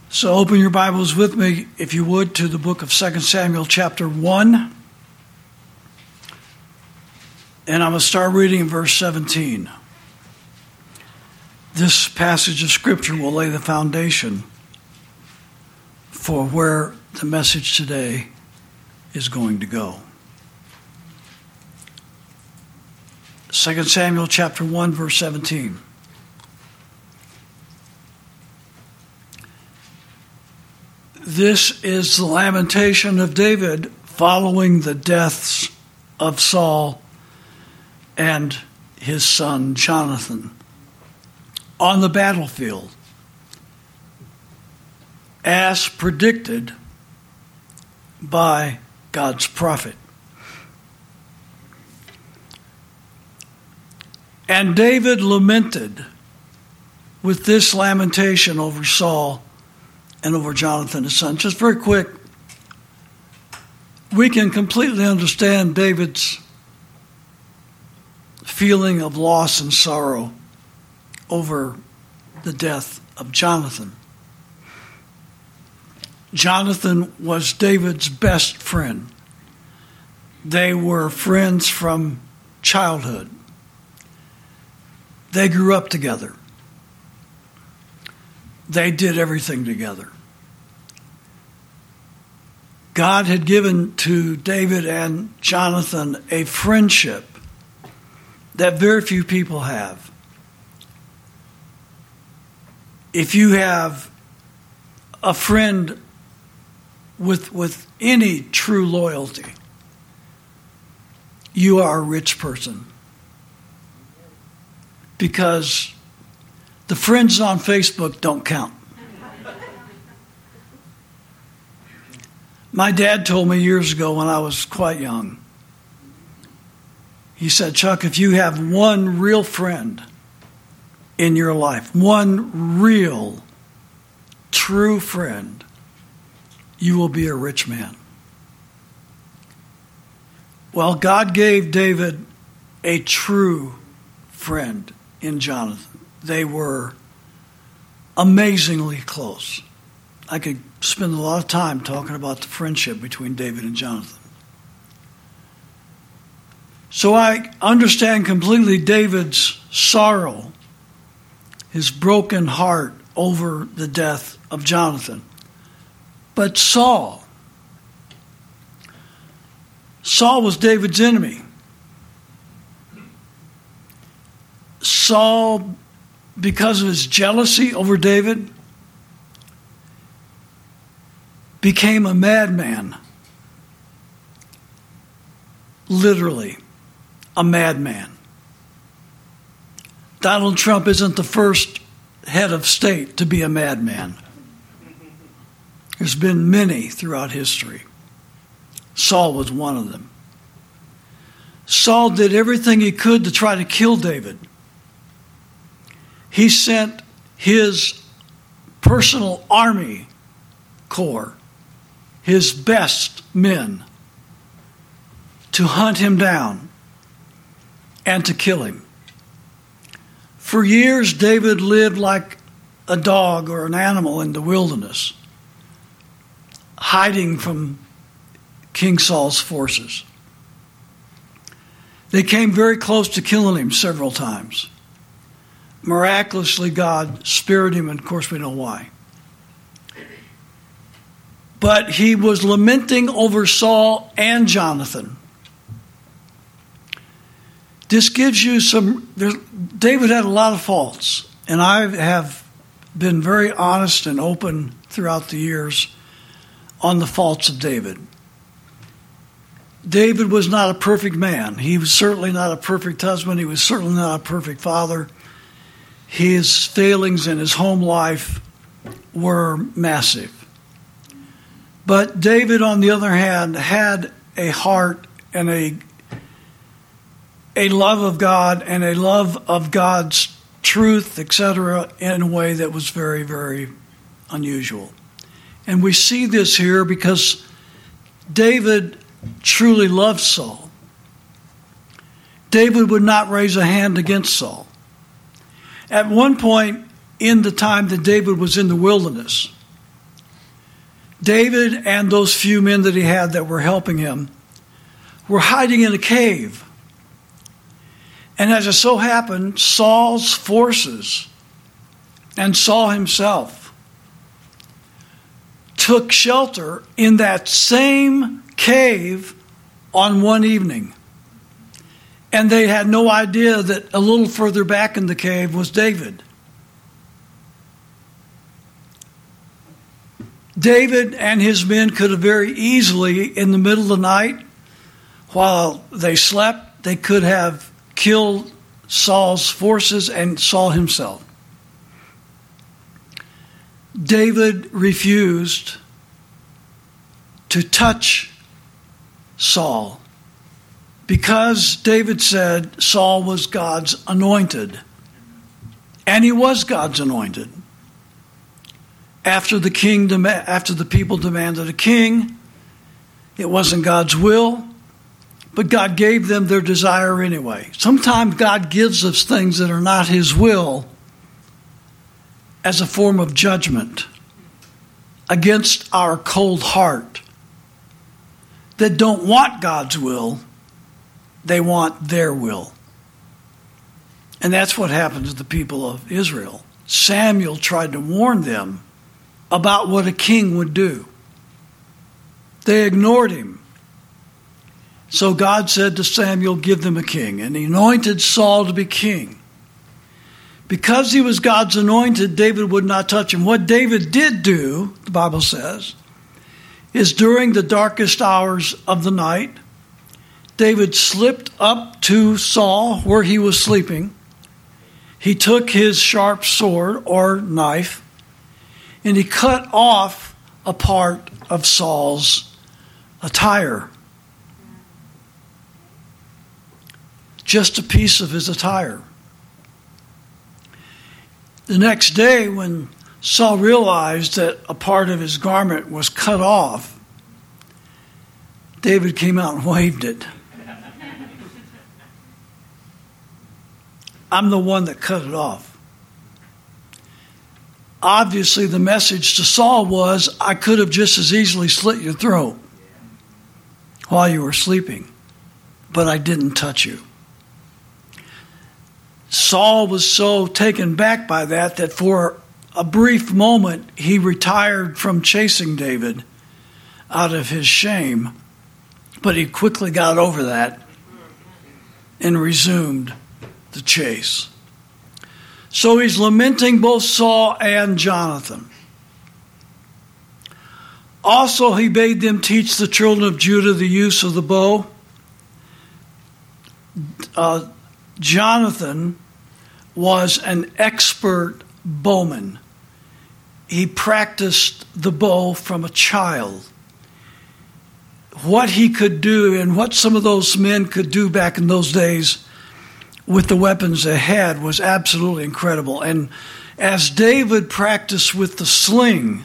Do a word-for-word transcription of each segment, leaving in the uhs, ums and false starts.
So open your Bibles with me, if you would, to the book of Second Samuel chapter one. And I'm going to start reading in verse seventeen. This passage of Scripture will lay the foundation for where the message today is going to go. Second Samuel chapter one, verse seventeen. This is the lamentation of David following the deaths of Saul and his son Jonathan on the battlefield, as predicted by God's prophet. And David lamented with this lamentation over Saul and over Jonathan, his son. Just very quick, we can completely understand David's feeling of loss and sorrow over the death of Jonathan. Jonathan was David's best friend. They were friends from childhood. They grew up together. They did everything together. God had given to David and Jonathan a friendship that very few people have. If you have a friend with, with any true loyalty, you are a rich person. Because the friends on Facebook don't count. My dad told me years ago when I was quite young, he said, Chuck, if you have one real friend in your life, one real, true friend, you will be a rich man. Well, God gave David a true friend in Jonathan. They were amazingly close. I could spend a lot of time talking about the friendship between David and Jonathan. So I understand completely David's sorrow, his broken heart over the death of Jonathan. But Saul, Saul was David's enemy. Saul, because of his jealousy over David, became a madman. Literally, a madman. Donald Trump isn't the first head of state to be a madman. There's been many throughout history. Saul was one of them. Saul did everything he could to try to kill David. He sent his personal army corps, his best men, to hunt him down and to kill him. For years, David lived like a dog or an animal in the wilderness, hiding from King Saul's forces. They came very close to killing him several times. Miraculously, God spared him, and of course we know why. But he was lamenting over Saul and Jonathan. This gives you some... There, David had a lot of faults, and I have been very honest and open throughout the years on the faults of David. David was not a perfect man. He was certainly not a perfect husband. He was certainly not a perfect father. His failings in his home life were massive. But David, on the other hand, had a heart and a, a love of God and a love of God's truth, et cetera, in a way that was very, very unusual. And we see this here because David truly loved Saul. David would not raise a hand against Saul. At one point in the time that David was in the wilderness, David and those few men that he had that were helping him were hiding in a cave. And as it so happened, Saul's forces and Saul himself took shelter in that same cave on one evening. And they had no idea that a little further back in the cave was David. David and his men could have very easily, in the middle of the night, while they slept, they could have killed Saul's forces and Saul himself. David refused to touch Saul because David said Saul was God's anointed. And he was God's anointed. After the king, dem- after the people demanded a king, it wasn't God's will, but God gave them their desire anyway. Sometimes God gives us things that are not his will as a form of judgment against our cold heart that don't want God's will, they want their will. And that's what happened to the people of Israel. Samuel tried to warn them about what a king would do. They ignored him. So God said to Samuel, give them a king. And he anointed Saul to be king. Because he was God's anointed, David would not touch him. What David did do, the Bible says, is during the darkest hours of the night, David slipped up to Saul where he was sleeping. He took his sharp sword or knife, and he cut off a part of Saul's attire. Just a piece of his attire. The next day, when Saul realized that a part of his garment was cut off, David came out and waved it. I'm the one that cut it off. Obviously, the message to Saul was, I could have just as easily slit your throat while you were sleeping, but I didn't touch you. Saul was so taken back by that that for a brief moment he retired from chasing David out of his shame, but he quickly got over that and resumed the chase. So he's lamenting both Saul and Jonathan. Also, he bade them teach the children of Judah the use of the bow. Uh, Jonathan was an expert bowman. He practiced the bow from a child. What he could do and what some of those men could do back in those days with the weapons they had was absolutely incredible. And as David practiced with the sling,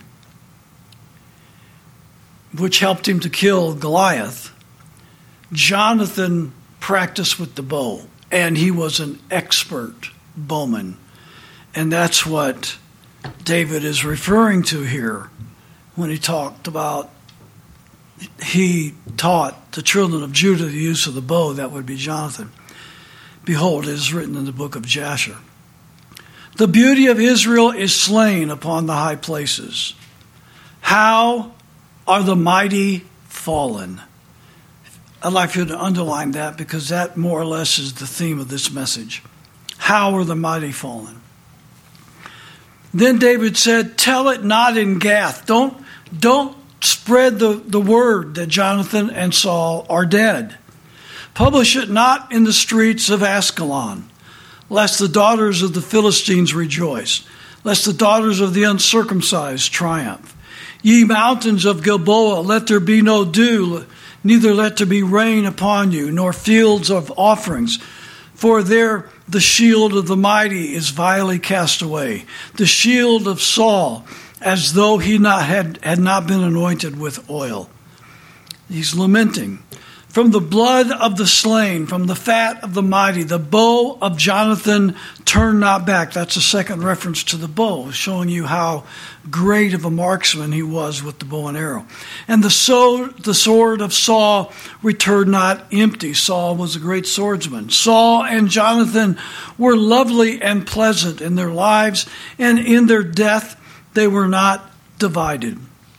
which helped him to kill Goliath, Jonathan practiced with the bow, and he was an expert bowman. And that's what David is referring to here when he talked about he taught the children of Judah the use of the bow. That would be Jonathan. Behold, it is written in the book of Jasher. The beauty of Israel is slain upon the high places. How are the mighty fallen? I'd like you to underline that because that more or less is the theme of this message. How are the mighty fallen? Then David said, tell it not in Gath. Don't, don't spread the, the word that Jonathan and Saul are dead. Publish it not in the streets of Ascalon, lest the daughters of the Philistines rejoice, lest the daughters of the uncircumcised triumph. Ye mountains of Gilboa, let there be no dew, neither let there be rain upon you, nor fields of offerings. For there the shield of the mighty is vilely cast away, the shield of Saul, as though he not had, had not been anointed with oil. He's lamenting. From the blood of the slain, from the fat of the mighty, the bow of Jonathan turned not back. That's a second reference to the bow, showing you how great of a marksman he was with the bow and arrow. And the sword, the sword of Saul returned not empty. Saul was a great swordsman. Saul and Jonathan were lovely and pleasant in their lives, and in their death they were not divided.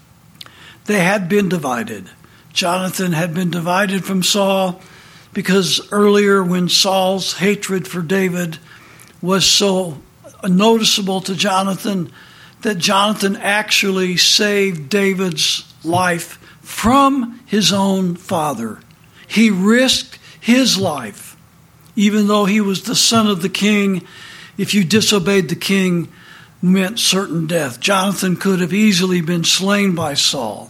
They had been divided. Jonathan had been divided from Saul because earlier, when Saul's hatred for David was so noticeable to Jonathan, that Jonathan actually saved David's life from his own father. He risked his life, even though he was the son of the king. If you disobeyed the king, meant certain death. Jonathan could have easily been slain by Saul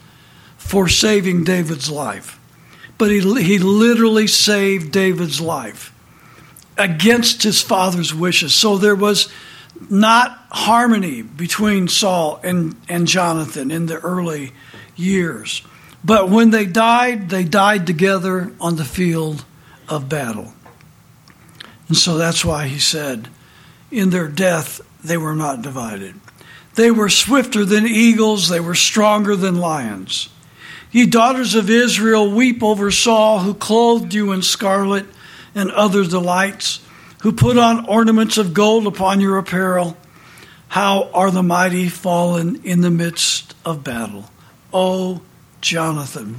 for saving David's life. But he, he literally saved David's life against his father's wishes. So there was not harmony between Saul and, and Jonathan in the early years. But when they died, they died together on the field of battle. And so that's why he said, in their death, they were not divided. They were swifter than eagles. They were stronger than lions. Ye daughters of Israel, weep over Saul, who clothed you in scarlet and other delights, who put on ornaments of gold upon your apparel. How are the mighty fallen in the midst of battle? O Jonathan,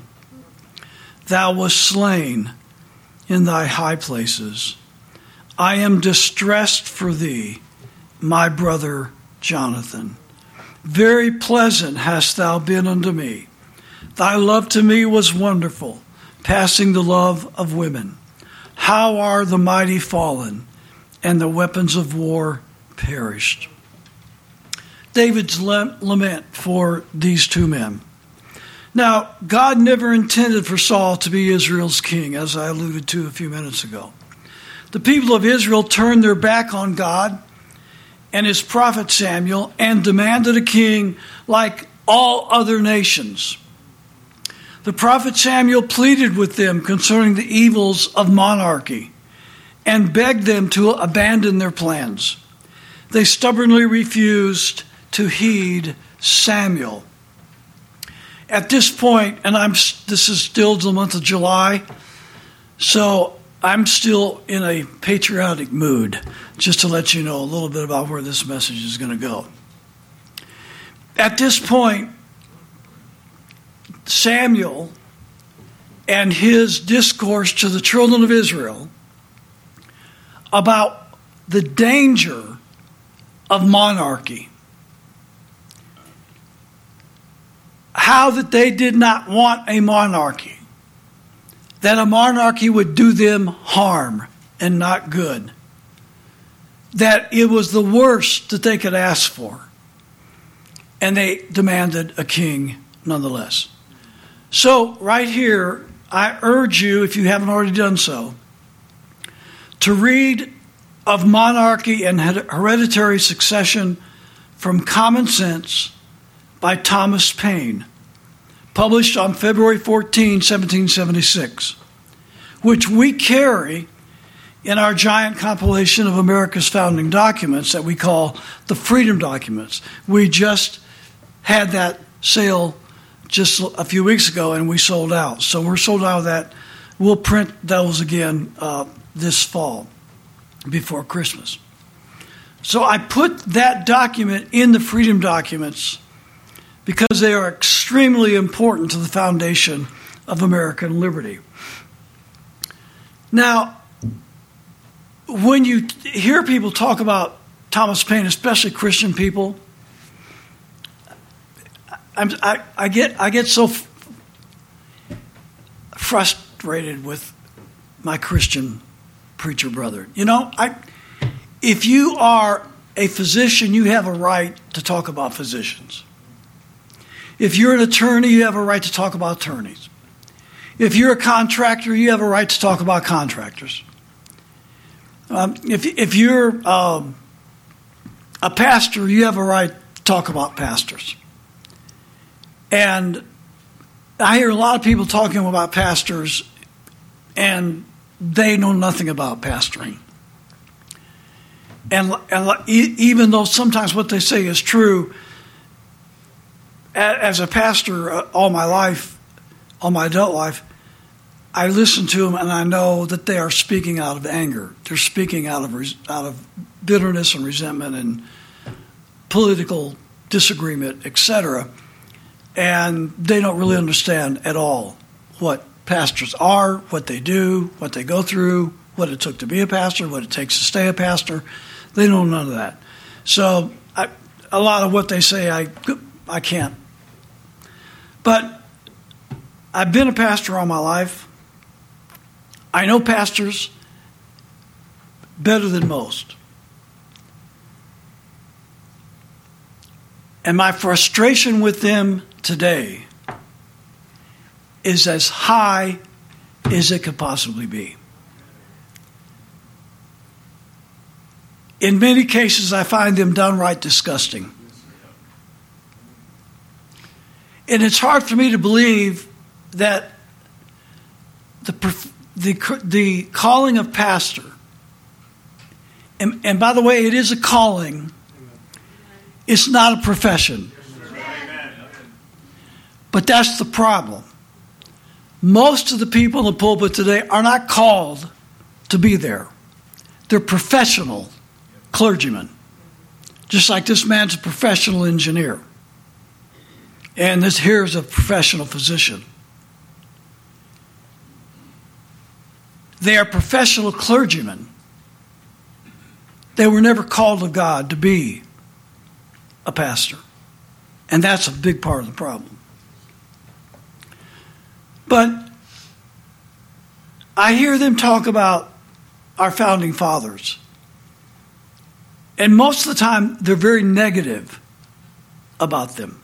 thou wast slain in thy high places. I am distressed for thee, my brother Jonathan. Very pleasant hast thou been unto me. Thy love to me was wonderful, passing the love of women. How are the mighty fallen, and the weapons of war perished. David's lament for these two men. Now, God never intended for Saul to be Israel's king, as I alluded to a few minutes ago. The people of Israel turned their back on God and his prophet Samuel and demanded a king like all other nations. The prophet Samuel pleaded with them concerning the evils of monarchy and begged them to abandon their plans. They stubbornly refused to heed Samuel. At this point, and I'm this is still the month of July, so I'm still in a patriotic mood, just to let you know a little bit about where this message is going to go. At this point, Samuel and his discourse to the children of Israel about the danger of monarchy, how that they did not want a monarchy, that a monarchy would do them harm and not good, that it was the worst that they could ask for, and they demanded a king nonetheless. So right here, I urge you, if you haven't already done so, to read of monarchy and hereditary succession from Common Sense by Thomas Paine, published on February fourteenth, seventeen seventy-six, which we carry in our giant compilation of America's founding documents that we call the Freedom Documents. We just had that sale just a few weeks ago, and we sold out. So we're sold out of that. We'll print those again uh, this fall before Christmas. So I put that document in the Freedom Documents because they are extremely important to the foundation of American liberty. Now, when you hear people talk about Thomas Paine, especially Christian people, I'm, I, I get I get so f- frustrated with my Christian preacher brother. You know, I if you are a physician, you have a right to talk about physicians. If you're an attorney, you have a right to talk about attorneys. If you're a contractor, you have a right to talk about contractors. Um, if if you're um, a pastor, you have a right to talk about pastors. And I hear a lot of people talking about pastors and they know nothing about pastoring. And, and even though sometimes what they say is true, as a pastor all my life, all my adult life, I listen to them and I know that they are speaking out of anger. They're speaking out of out of bitterness and resentment and political disagreement, et cetera. And they don't really understand at all what pastors are, what they do, what they go through, what it took to be a pastor, what it takes to stay a pastor. They know none of that. So I, a lot of what they say, I, I can't. But I've been a pastor all my life. I know pastors better than most. And my frustration with them today is as high as it could possibly be. In many cases, I find them downright disgusting. And it's hard for me to believe that the the, the calling of pastor, and, and by the way, it is a calling, it's not a profession. But that's the problem. Most of the people in the pulpit today are not called to be there. They're professional clergymen. Just like this man's a professional engineer. And this here is a professional physician. They are professional clergymen. They were never called of God to be a pastor. And that's a big part of the problem. But I hear them talk about our founding fathers. And most of the time, they're very negative about them.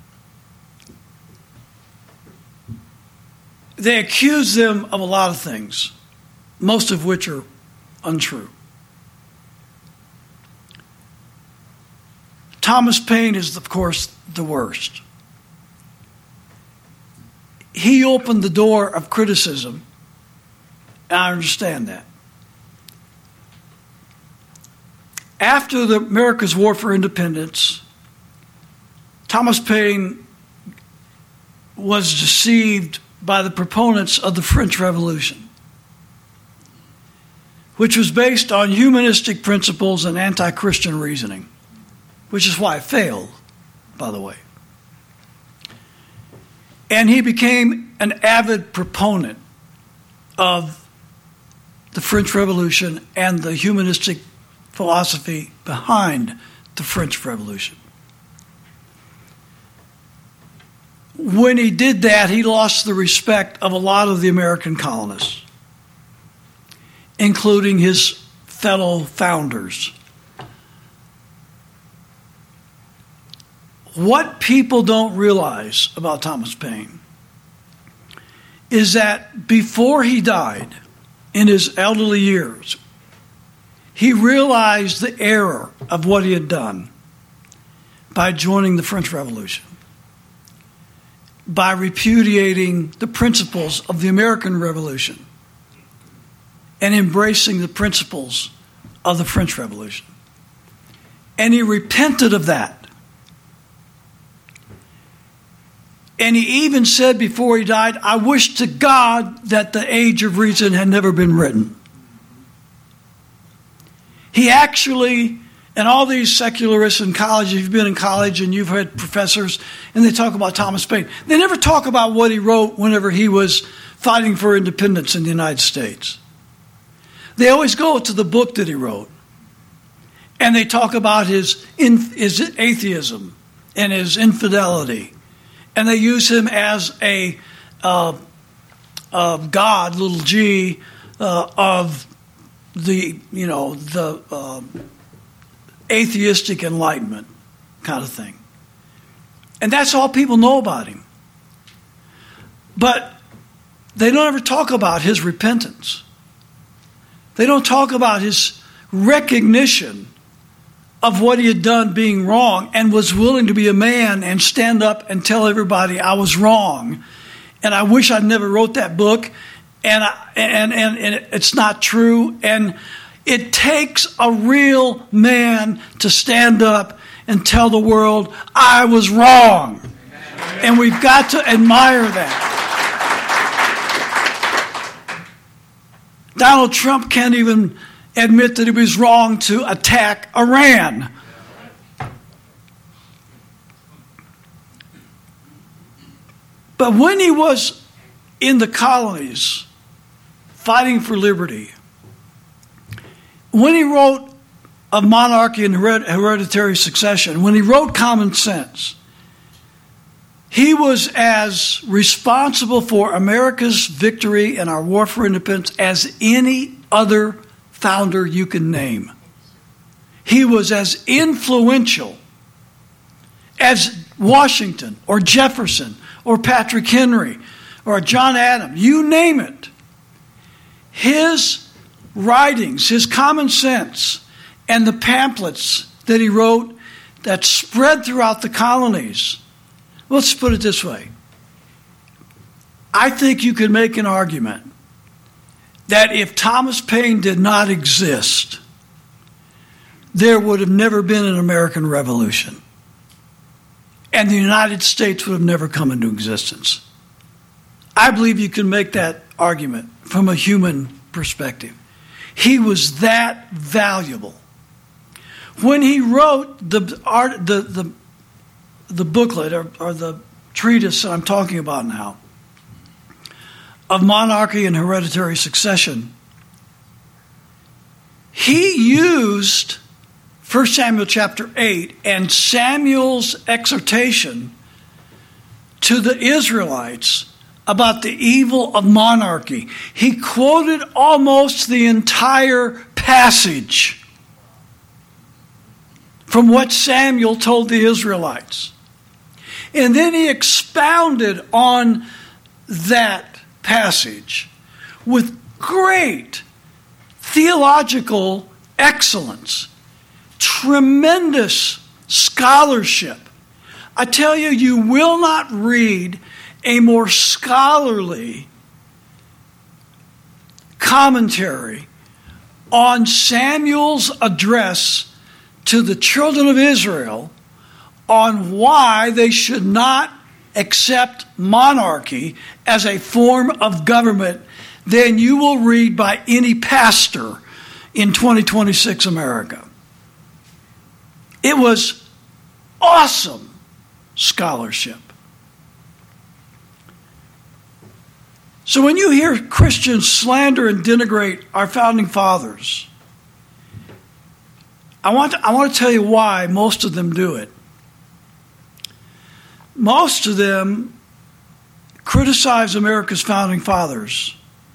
They accuse them of a lot of things, most of which are untrue. Thomas Paine is, of course, the worst. He opened the door of criticism, and I understand that. After the America's War for Independence, Thomas Paine was deceived by the proponents of the French Revolution, which was based on humanistic principles and anti-Christian reasoning, which is why it failed, by the way. And he became an avid proponent of the French Revolution and the humanistic philosophy behind the French Revolution. When he did that, he lost the respect of a lot of the American colonists, including his fellow founders. What people don't realize about Thomas Paine is that before he died, in his elderly years, he realized the error of what he had done by joining the French Revolution, by repudiating the principles of the American Revolution and embracing the principles of the French Revolution. And he repented of that. And he even said before he died, I wish to God that the Age of Reason had never been written. He actually, and all these secularists in college, if you've been in college and you've had professors, and they talk about Thomas Paine, they never talk about what he wrote whenever he was fighting for independence in the United States. They always go to the book that he wrote, and they talk about his, his atheism and his infidelity. And they use him as a uh, uh, God, little g, uh, of the, you know, the uh, atheistic enlightenment kind of thing. And that's all people know about him. But they don't ever talk about his repentance. They don't talk about his recognition of what he had done being wrong and was willing to be a man and stand up and tell everybody I was wrong. And I wish I'd never wrote that book. And, and, and, and it's not true. And it takes a real man to stand up and tell the world, I was wrong. And we've got to admire that. Donald Trump can't even admit that he was wrong to attack Iran. But when he was in the colonies fighting for liberty, when he wrote of monarchy and hereditary succession, when he wrote Common Sense, he was as responsible for America's victory and our war for independence as any other founder you can name. He was as influential as Washington or Jefferson or Patrick Henry or John Adams, you name it. His writings, his Common Sense, and the pamphlets that he wrote that spread throughout the colonies. Let's put it this way. I think you could make an argument that if Thomas Paine did not exist, there would have never been an American Revolution. And the United States would have never come into existence. I believe you can make that argument from a human perspective. He was that valuable. When he wrote the art, the the, the booklet or, or the treatise that I'm talking about now of monarchy and hereditary succession, he used First Samuel chapter eight and Samuel's exhortation to the Israelites about the evil of monarchy. He quoted almost the entire passage from what Samuel told the Israelites. And then he expounded on that passage with great theological excellence, tremendous scholarship. I tell you, you will not read a more scholarly commentary on Samuel's address to the children of Israel on why they should not accept monarchy as a form of government than you will read by any pastor in twenty twenty-six America. It was awesome scholarship. So when you hear Christians slander and denigrate our founding fathers, I want to, I want to tell you why most of them do it. Most of them criticize America's founding fathers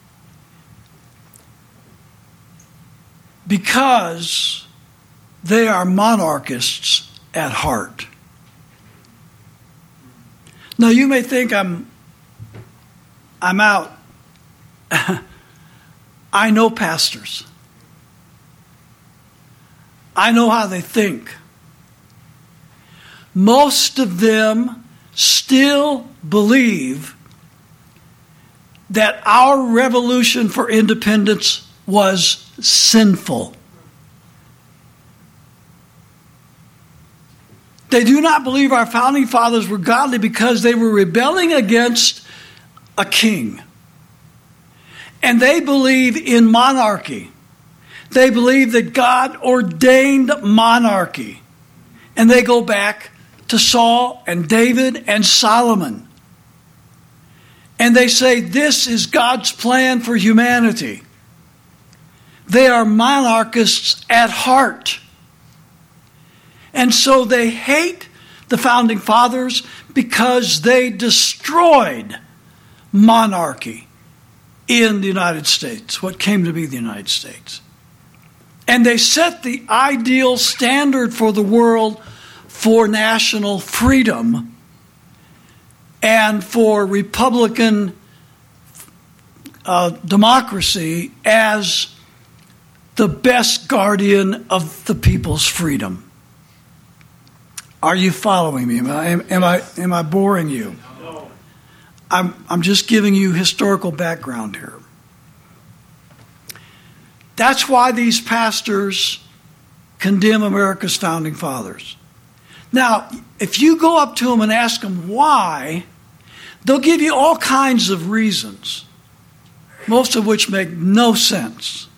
because they are monarchists at heart. Now you may think I'm I'm out. I know pastors. I know how they think. Most of them still believe that our revolution for independence was sinful. They do not believe our founding fathers were godly because they were rebelling against a king. And they believe in monarchy. They believe that God ordained monarchy. And they go back to Saul and David and Solomon. And they say this is God's plan for humanity. They are monarchists at heart. And so they hate the founding fathers because they destroyed monarchy in the United States, what came to be the United States. And they set the ideal standard for the world for national freedom and for Republican uh, democracy as the best guardian of the people's freedom. Are you following me? Am I, am I, am I boring you? I'm, I'm just giving you historical background here. That's why these pastors condemn America's founding fathers. Now, if you go up to them and ask them why, they'll give you all kinds of reasons, most of which make no sense.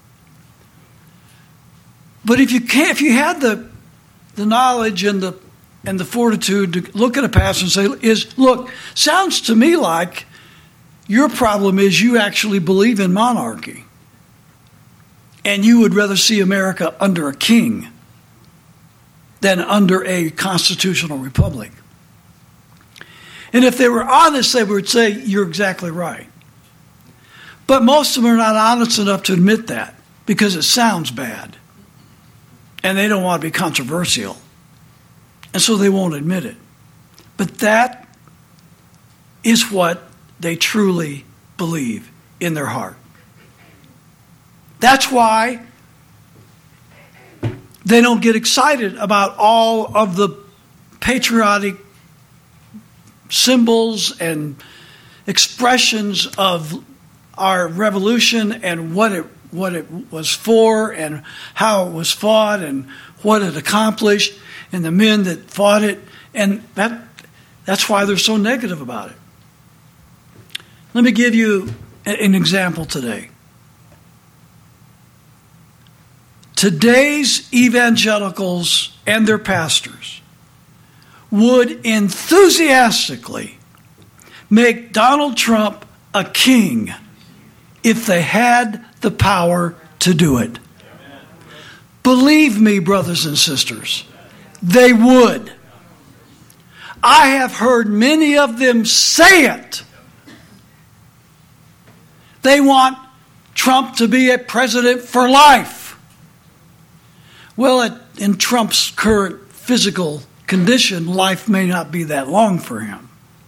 But if you can't, if you had the the knowledge and the and the fortitude to look at a passage and say, "Is look, sounds to me like your problem is you actually believe in monarchy, and you would rather see America under a king than under a constitutional republic." And if they were honest, they would say, "You're exactly right." But most of them are not honest enough to admit that because it sounds bad. And they don't want to be controversial. And so they won't admit it. But that is what they truly believe in their heart. That's why they don't get excited about all of the patriotic symbols and expressions of our revolution and what it what it was for and how it was fought and what it accomplished and the men that fought it. And that that's why they're so negative about it. Let me give you an example today. Today's evangelicals and their pastors would enthusiastically make Donald Trump a king if they had the power to do it. Amen. Believe me, brothers and sisters, they would. I have heard many of them say it. They want Trump to be a president for life. Well, it, in Trump's current physical condition, life may not be that long for him.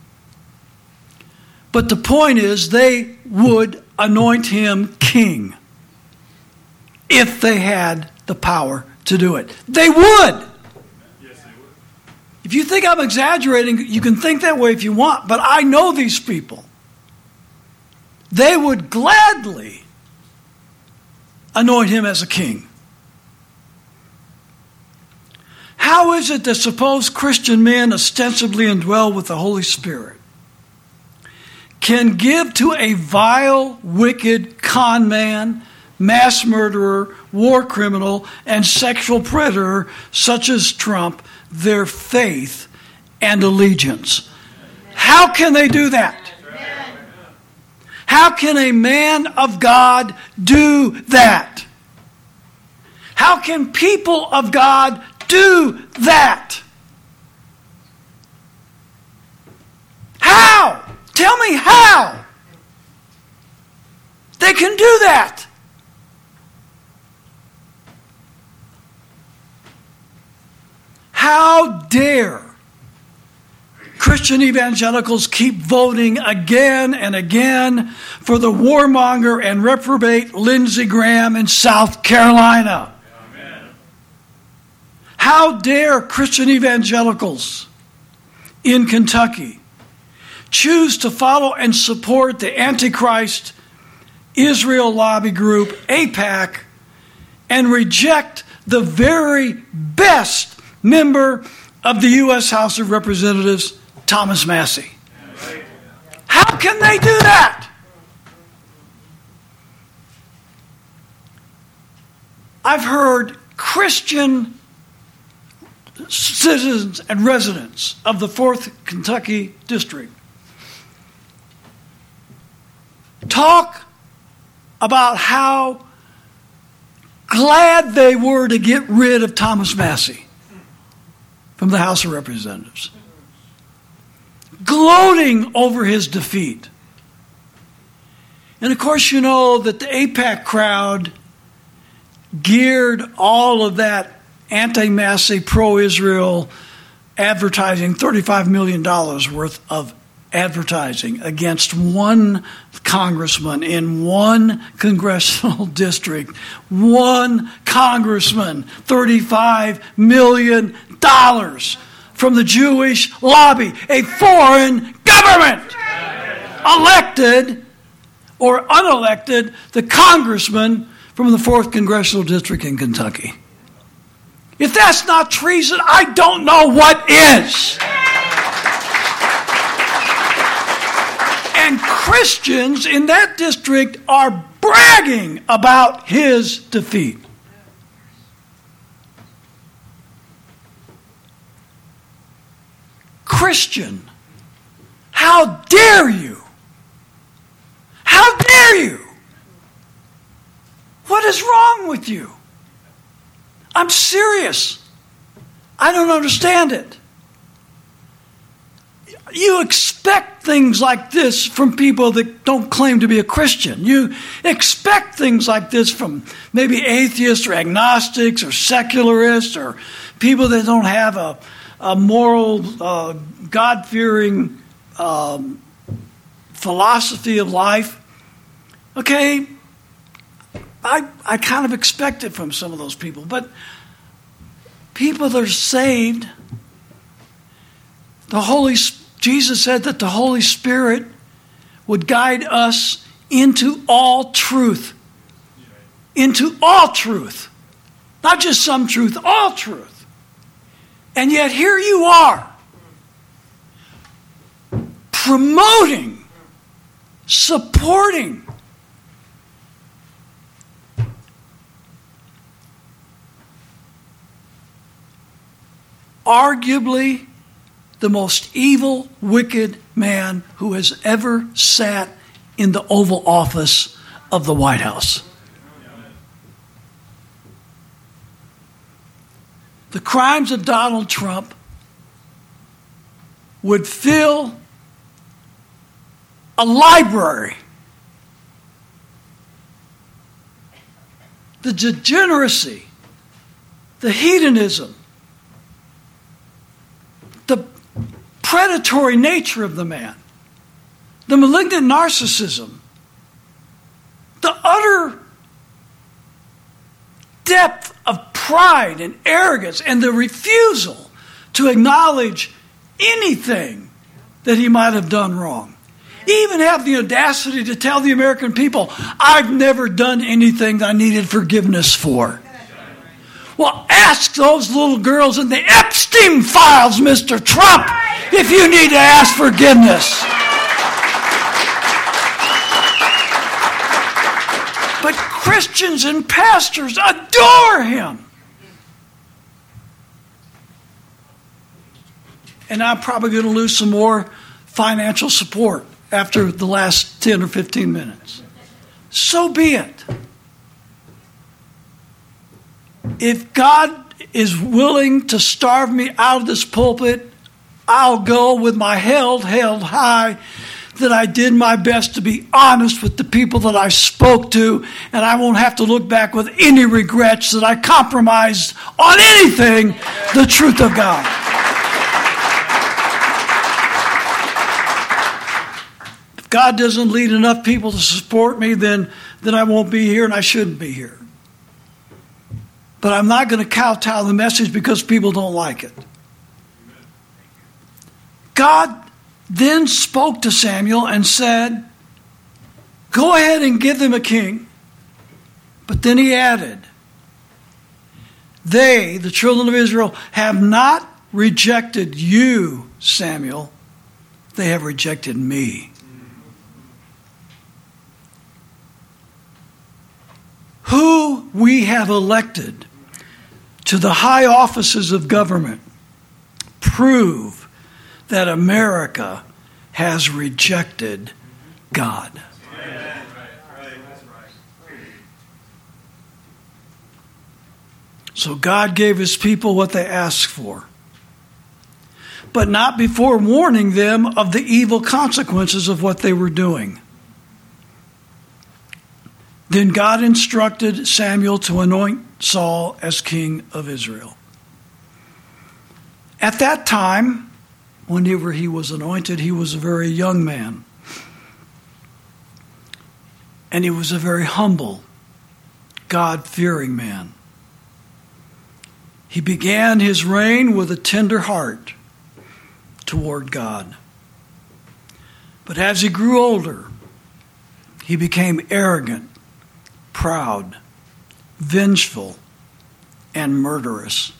But the point is, they would anoint him king if they had the power to do it. They would. Yes, they would. If you think I'm exaggerating, you can think that way if you want, but I know these people. They would gladly anoint him as a king. How is it that supposed Christian men ostensibly indwell with the Holy Spirit can give to a vile, wicked con man, mass murderer, war criminal, and sexual predator such as Trump their faith and allegiance? How can they do that? How can a man of God do that? How can people of God do that? How? Tell me how they can do that. How dare Christian evangelicals keep voting again and again for the warmonger and reprobate Lindsey Graham in South Carolina? Amen. How dare Christian evangelicals in Kentucky choose to follow and support the Antichrist Israel lobby group, AIPAC, and reject the very best member of the U S House of Representatives, Thomas Massie? How can they do that? I've heard Christian citizens and residents of the fourth Kentucky District talk about how glad they were to get rid of Thomas Massie from the House of Representatives, gloating over his defeat. And of course, you know that the AIPAC crowd geared all of that anti-Massie, pro-Israel advertising, thirty-five million dollars worth of advertising against one congressman in one congressional district. One congressman, thirty-five million dollars from the Jewish lobby, a foreign government. Elected or unelected, the congressman from the fourth Congressional District in Kentucky. If that's not treason, I don't know what is. And Christians in that district are bragging about his defeat. Christian, how dare you? How dare you? What is wrong with you? I'm serious. I don't understand it. You expect things like this from people that don't claim to be a Christian. You expect things like this from maybe atheists or agnostics or secularists or people that don't have a, a moral, uh, God-fearing um, philosophy of life. Okay, I I kind of expect it from some of those people, but people that are saved, the Holy Jesus said that the Holy Spirit would guide us into all truth, into all truth, not just some truth, all truth. And yet here you are, promoting, supporting arguably the most evil, wicked man who has ever sat in the Oval Office of the White House. The crimes of Donald Trump would fill a library. The degeneracy, the hedonism, the predatory nature of the man, the malignant narcissism, the utter depth of pride and arrogance, and the refusal to acknowledge anything that he might have done wrong. He even have the audacity to tell the American people, I've never done anything that I needed forgiveness for. Well, ask those little girls in the Epstein files, Mister Trump, if you need to ask forgiveness. But Christians and pastors adore him. And I'm probably going to lose some more financial support after the last ten or fifteen minutes. So be it. If God is willing to starve me out of this pulpit, I'll go with my head held high that I did my best to be honest with the people that I spoke to, and I won't have to look back with any regrets that I compromised on anything the truth of God. If God doesn't lead enough people to support me, then, then I won't be here and I shouldn't be here. But I'm not going to kowtow the message because people don't like it. God then spoke to Samuel and said, go ahead and give them a king. But then he added, they, the children of Israel, have not rejected you, Samuel. They have rejected me. Who we have elected to the high offices of government prove that America has rejected God. So God gave his people what they asked for, but not before warning them of the evil consequences of what they were doing. Then God instructed Samuel to anoint Saul as king of Israel. At that time, whenever he was anointed, he was a very young man. And he was a very humble, God-fearing man. He began his reign with a tender heart toward God. But as he grew older, he became arrogant, proud, vengeful, and murderous.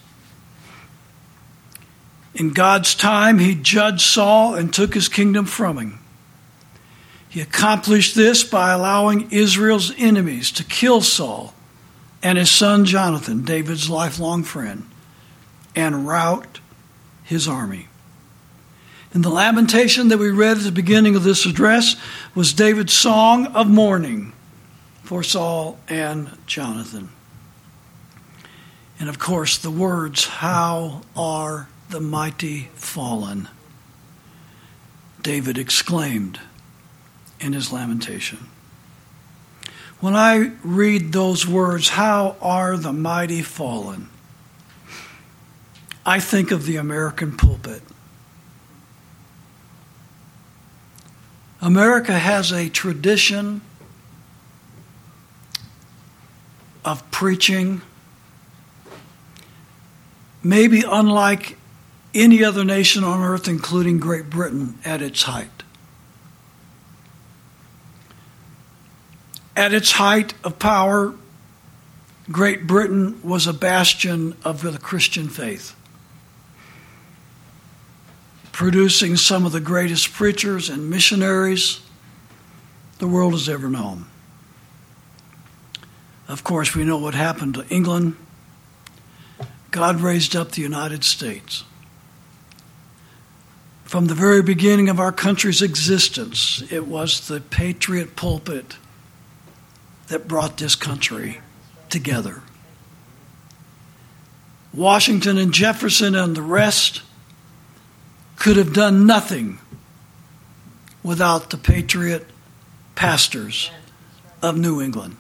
In God's time, he judged Saul and took his kingdom from him. He accomplished this by allowing Israel's enemies to kill Saul and his son Jonathan, David's lifelong friend, and rout his army. And the lamentation that we read at the beginning of this address was David's song of mourning for Saul and Jonathan. And of course, the words, "How are the mighty fallen," David exclaimed in his lamentation. When I read those words, "How are the mighty fallen," I think of the American pulpit. America has a tradition of preaching, maybe unlike any other nation on earth, including Great Britain, at its height. At its height of power, Great Britain was a bastion of the Christian faith, producing some of the greatest preachers and missionaries the world has ever known. Of course, we know what happened to England. God raised up the United States. From the very beginning of our country's existence, it was the patriot pulpit that brought this country together. Washington and Jefferson and the rest could have done nothing without the patriot pastors of New England.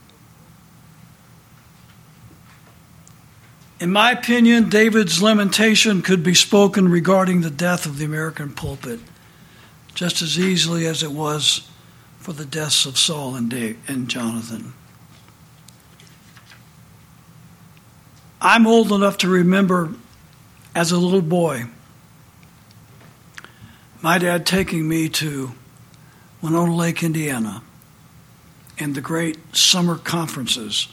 In my opinion, David's lamentation could be spoken regarding the death of the American pulpit just as easily as it was for the deaths of Saul and Dave and Jonathan. I'm old enough to remember as a little boy my dad taking me to Winona Lake, Indiana, and the great summer conferences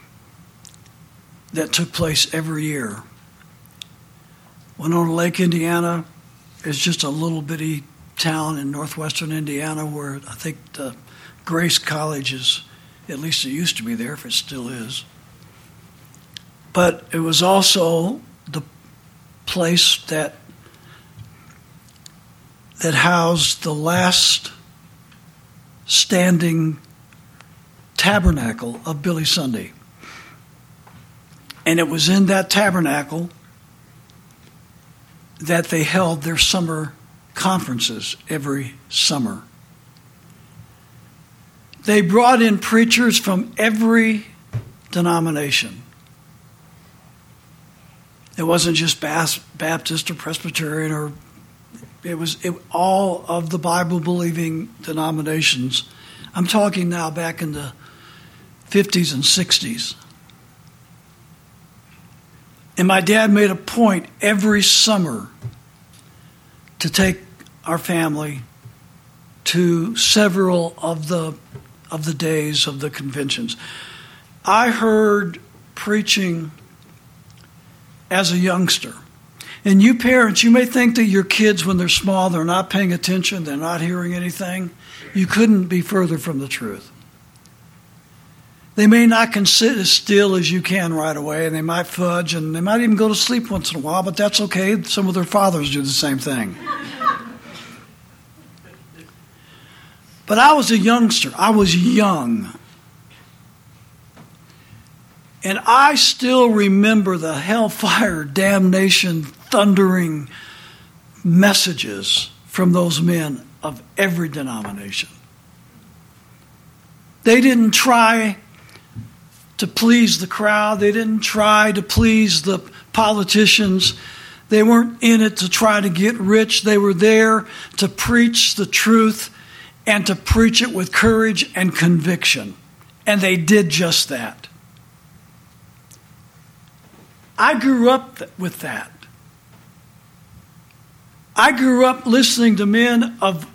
that took place every year. Winona Lake, Indiana is just a little bitty town in northwestern Indiana where I think the Grace College is, at least it used to be there, if it still is. But it was also the place that that housed the last standing tabernacle of Billy Sunday. And it was in that tabernacle that they held their summer conferences every summer. They brought in preachers from every denomination. It wasn't just Baptist or Presbyterian, or it was it, all of the Bible-believing denominations. I'm talking now back in the fifties and sixties. And my dad made a point every summer to take our family to several of the of the days of the conventions. I heard preaching as a youngster. And you parents, you may think that your kids, when they're small, they're not paying attention, they're not hearing anything. You couldn't be further from the truth. They may not can sit as still as you can right away, and they might fudge, and they might even go to sleep once in a while, but that's okay. Some of their fathers do the same thing. But I was a youngster. I was young. And I still remember the hellfire, damnation, thundering messages from those men of every denomination. They didn't try to please the crowd. They didn't try to please the politicians. They weren't in it to try to get rich. They were there to preach the truth and to preach it with courage and conviction. And they did just that. I grew up with that. I grew up listening to men of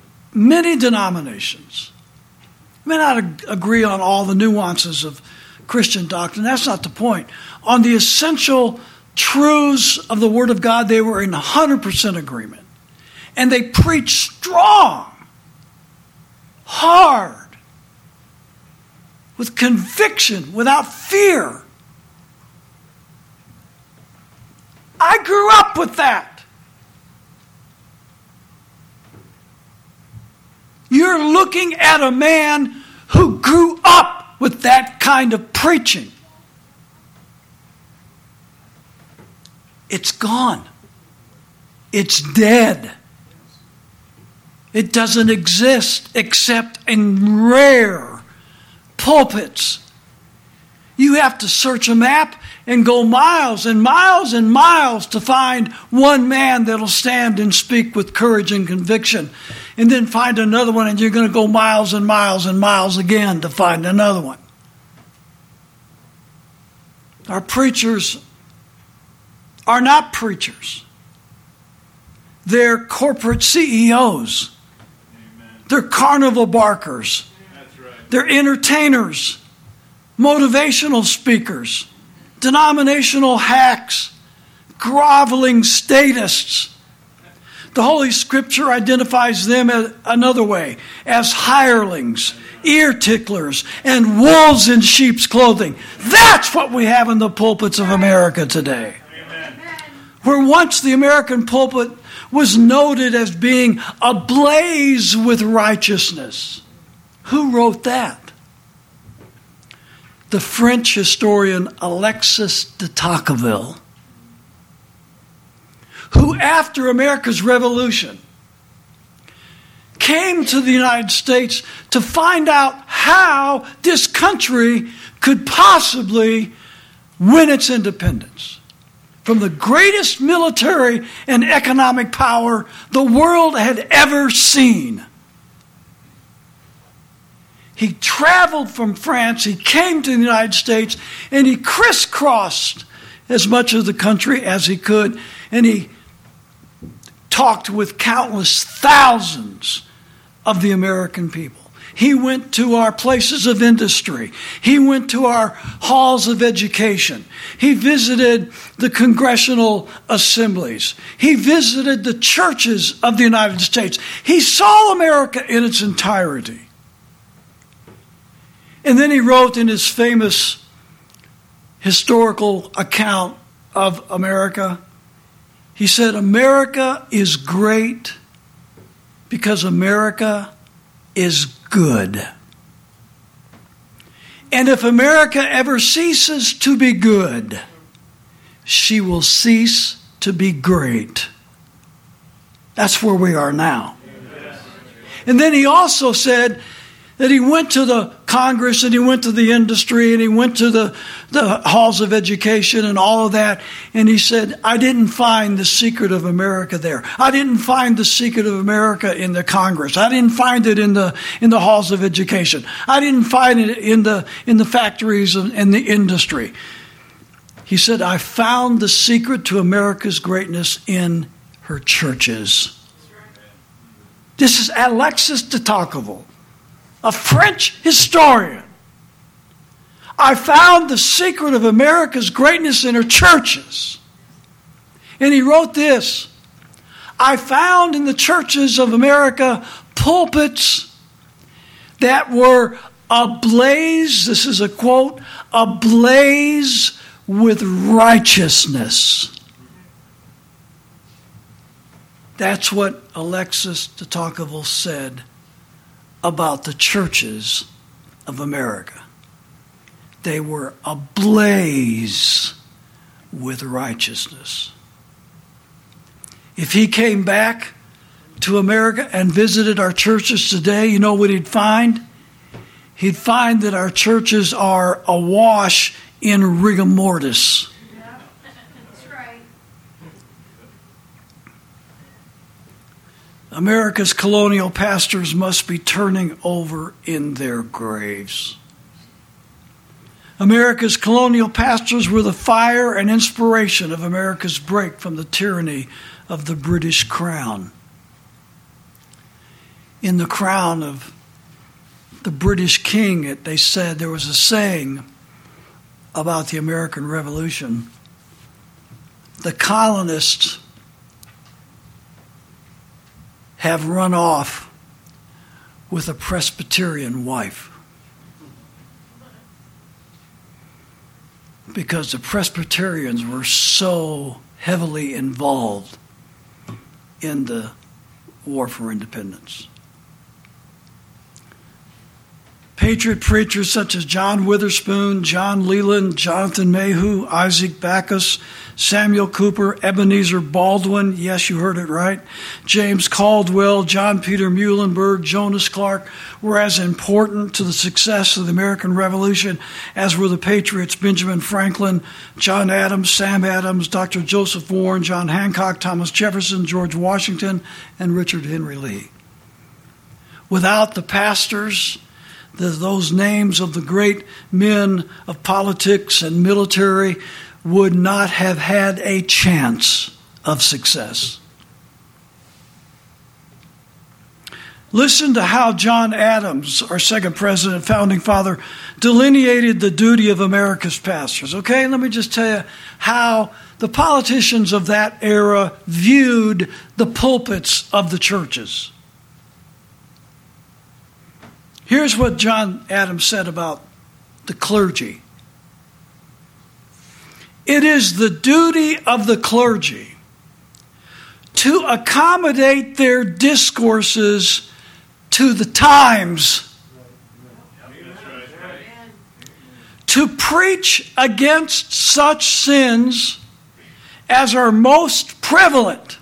many denominations. I may not agree on all the nuances of Christian doctrine. That's not the point. On the essential truths of the Word of God, they were in one hundred percent agreement. And they preached strong, hard, with conviction, without fear. I grew up with that. You're looking at a man who grew up with that kind of preaching. It's gone. It's dead. It doesn't exist except in rare pulpits. You have to search a map and go miles and miles and miles to find one man that'll stand and speak with courage and conviction. And then find another one, and you're going to go miles and miles and miles again to find another one. Our preachers are not preachers. They're corporate C E Os. Amen. They're carnival barkers. That's right. They're entertainers, motivational speakers, denominational hacks, groveling statists. The Holy Scripture identifies them as another way, as hirelings, ear ticklers, and wolves in sheep's clothing. That's what we have in the pulpits of America today. Amen. Where once the American pulpit was noted as being ablaze with righteousness. Who wrote that? The French historian Alexis de Tocqueville, who after America's Revolution came to the United States to find out how this country could possibly win its independence from the greatest military and economic power the world had ever seen. He traveled from France, he came to the United States, and he crisscrossed as much of the country as he could, and he talked with countless thousands of the American people. He went to our places of industry. He went to our halls of education. He visited the congressional assemblies. He visited the churches of the United States. He saw America in its entirety. And then he wrote in his famous historical account of America, he said, America is great because America is good. And if America ever ceases to be good, she will cease to be great. That's where we are now. And then he also said that he went to the Congress and he went to the industry and he went to the, the halls of education and all of that. And he said, I didn't find the secret of America there. I didn't find the secret of America in the Congress. I didn't find it in the in the halls of education. I didn't find it in the in the factories and, and the industry. He said, I found the secret to America's greatness in her churches. This is Alexis de Tocqueville, a French historian. I found the secret of America's greatness in her churches. And he wrote this, I found in the churches of America pulpits that were ablaze, this is a quote, ablaze with righteousness. That's what Alexis de Tocqueville said about the churches of America. They were ablaze with righteousness. If he came back to America and visited our churches today, you know what he'd find? He'd find that our churches are awash in rigor mortis. Yeah, that's right. America's colonial pastors must be turning over in their graves. America's colonial pastors were the fire and inspiration of America's break from the tyranny of the British crown. In the crown of the British king, it, they said there was a saying about the American Revolution. The colonists have run off with a Presbyterian wife because the Presbyterians were so heavily involved in the war for independence. Patriot preachers such as John Witherspoon, John Leland, Jonathan Mayhew, Isaac Backus, Samuel Cooper, Ebenezer Baldwin, yes, you heard it right, James Caldwell, John Peter Muhlenberg, Jonas Clark were as important to the success of the American Revolution as were the patriots Benjamin Franklin, John Adams, Sam Adams, Doctor Joseph Warren, John Hancock, Thomas Jefferson, George Washington, and Richard Henry Lee. Without the pastors, the, those names of the great men of politics and military would not have had a chance of success. Listen to how John Adams, our second president, founding father, delineated the duty of America's pastors. Okay, let me just tell you how the politicians of that era viewed the pulpits of the churches. Here's what John Adams said about the clergy. It is the duty of the clergy to accommodate their discourses to the times, to preach against such sins as are most prevalent,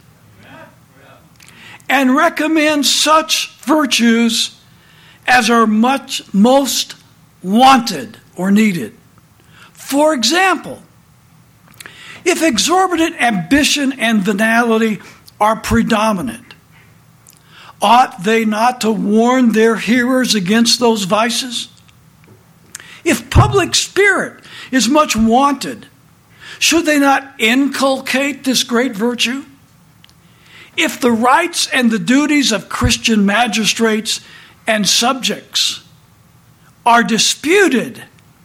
and recommend such virtues as are much most wanted or needed. For example, if exorbitant ambition and venality are predominant, ought they not to warn their hearers against those vices? If public spirit is much wanted, should they not inculcate this great virtue? If the rights and the duties of Christian magistrates and subjects are disputed,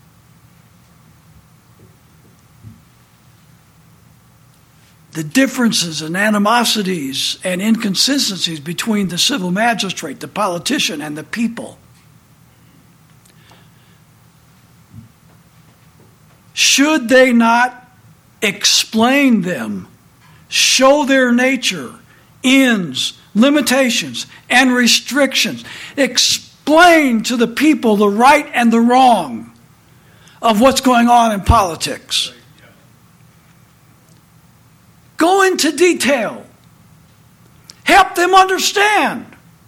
the differences and animosities and inconsistencies between the civil magistrate, the politician, and the people, should they not explain them, show their nature, ends, limitations, and restrictions, explain to the people the right and the wrong of what's going on in politics? Go into detail. Help them understand.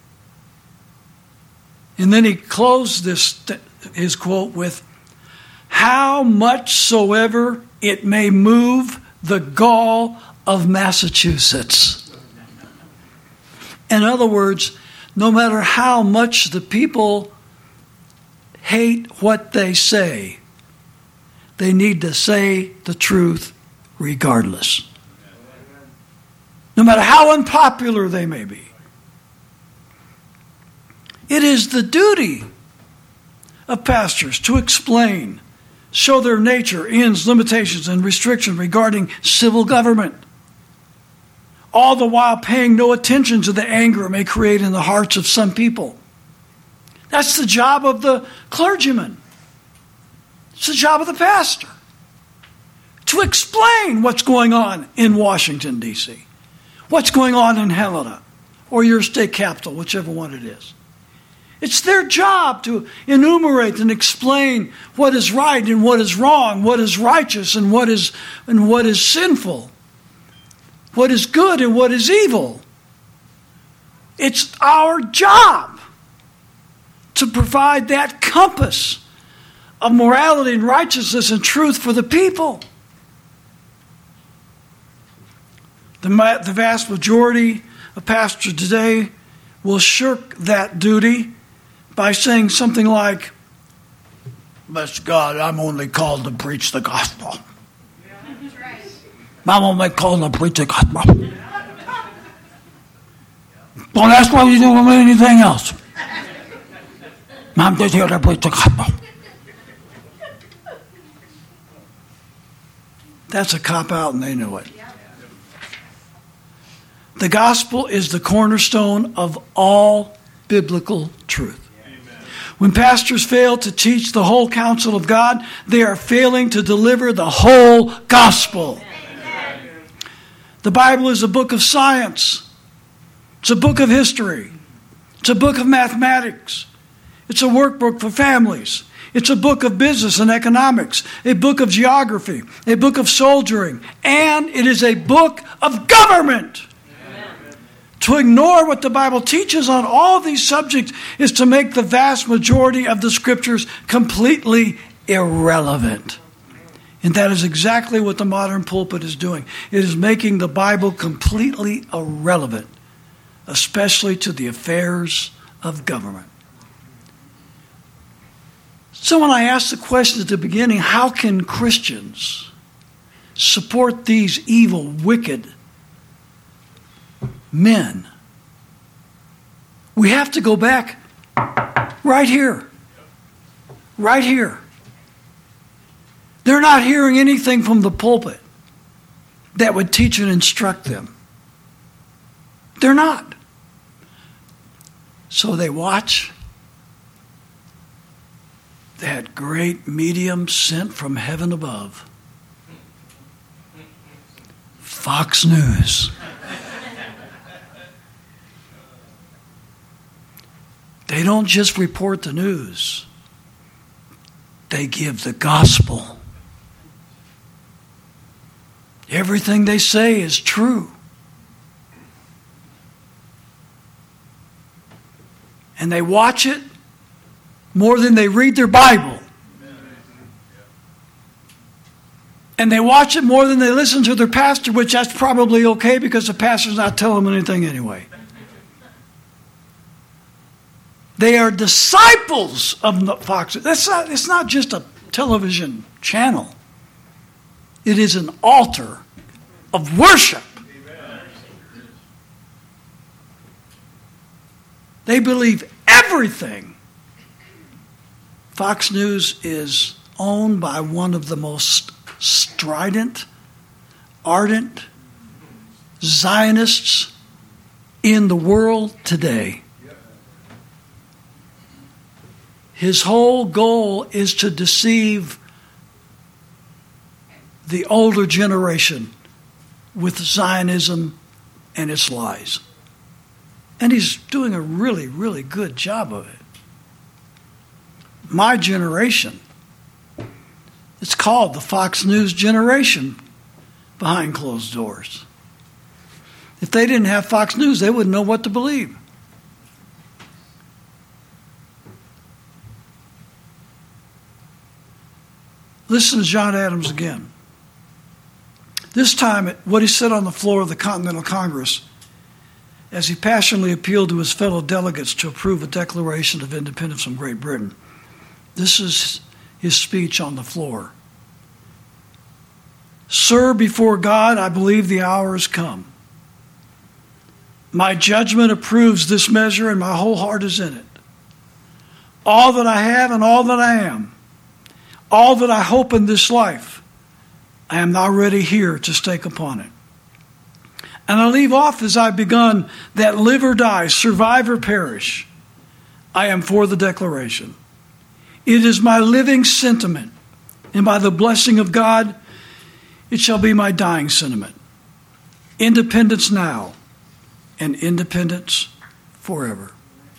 And then he closed this his quote with, how much soever it may move the gall of Massachusetts. In other words, no matter how much the people hate what they say, they need to say the truth regardless. No matter how unpopular they may be. It is the duty of pastors to explain, show their nature, ends, limitations, and restrictions regarding civil government, all the while paying no attention to the anger it may create in the hearts of some people. That's the job of the clergyman. It's the job of the pastor to explain what's going on in Washington, D C, what's going on in Helena, or your state capital, whichever one it is. It's their job to enumerate and explain what is right and what is wrong, what is righteous and what is and what is sinful, what is good and what is evil. It's our job to provide that compass of morality and righteousness and truth for the people. The, the vast majority of pastors today will shirk that duty by saying something like, bless God, I'm only called to preach the gospel. That's right. I'm only called to preach the gospel. Don't ask what you do with anything else. I'm just here to preach the gospel. That's a cop-out, and they know it. The gospel is the cornerstone of all biblical truth. When pastors fail to teach the whole counsel of God, they are failing to deliver the whole gospel. Amen. The Bible is a book of science. It's a book of history. It's a book of mathematics. It's a workbook for families. It's a book of business and economics, a book of geography, a book of soldiering, and it is a book of government. To ignore what the Bible teaches on all these subjects is to make the vast majority of the scriptures completely irrelevant. And that is exactly what the modern pulpit is doing. It is making the Bible completely irrelevant, especially to the affairs of government. So when I asked the question at the beginning, how can Christians support these evil, wicked men? We have to go back right here. Right here. They're not hearing anything from the pulpit that would teach and instruct them. They're not. So they watch that great medium sent from heaven above. Fox News. They don't just report the news. They give the gospel. Everything they say is true. And they watch it more than they read their Bible. And they watch it more than they listen to their pastor, which that's probably okay because the pastor's not telling them anything anyway. They are disciples of Fox. That's not, it's not just a television channel. It is an altar of worship. They believe everything. Fox News is owned by one of the most strident, ardent Zionists in the world today. His whole goal is to deceive the older generation with Zionism and its lies. And he's doing a really, really good job of it. My generation, it's called the Fox News generation behind closed doors. If they didn't have Fox News, they wouldn't know what to believe. Listen to John Adams again. This time, what he said on the floor of the Continental Congress as he passionately appealed to his fellow delegates to approve a Declaration of Independence from Great Britain. This is his speech on the floor. Sir, before God, I believe the hour has come. My judgment approves this measure, and my whole heart is in it. All that I have and all that I am, all that I hope in this life, I am now ready here to stake upon it. And I leave off as I've begun, that live or die, survive or perish, I am for the Declaration. It is my living sentiment, and by the blessing of God, it shall be my dying sentiment. Independence now, and independence forever.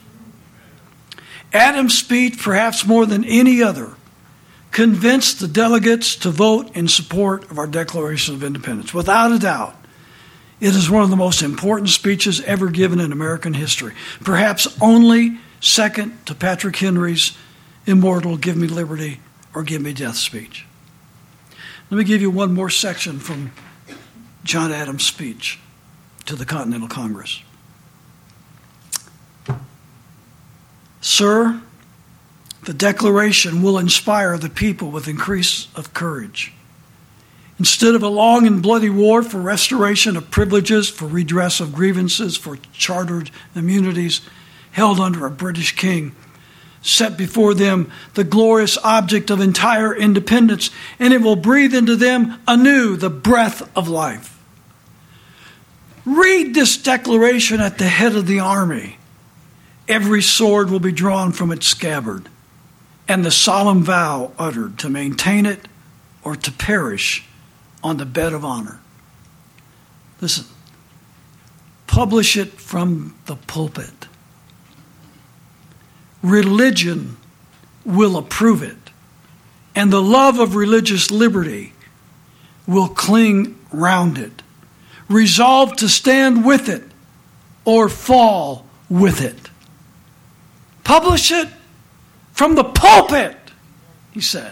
Adams' speech, perhaps more than any other, convinced the delegates to vote in support of our Declaration of Independence. Without a doubt, it is one of the most important speeches ever given in American history, perhaps only second to Patrick Henry's immortal "Give me liberty or give me death" speech. Let me give you one more section from John Adams' speech to the Continental Congress. Sir, the Declaration will inspire the people with increase of courage. Instead of a long and bloody war for restoration of privileges, for redress of grievances, for chartered immunities held under a British king, set before them the glorious object of entire independence, and it will breathe into them anew the breath of life. Read this declaration at the head of the army. Every sword will be drawn from its scabbard, and the solemn vow uttered to maintain it or to perish on the bed of honor. Listen, publish it from the pulpit. Religion will approve it, and the love of religious liberty will cling round it, resolved to stand with it or fall with it. Publish it from the pulpit, he said.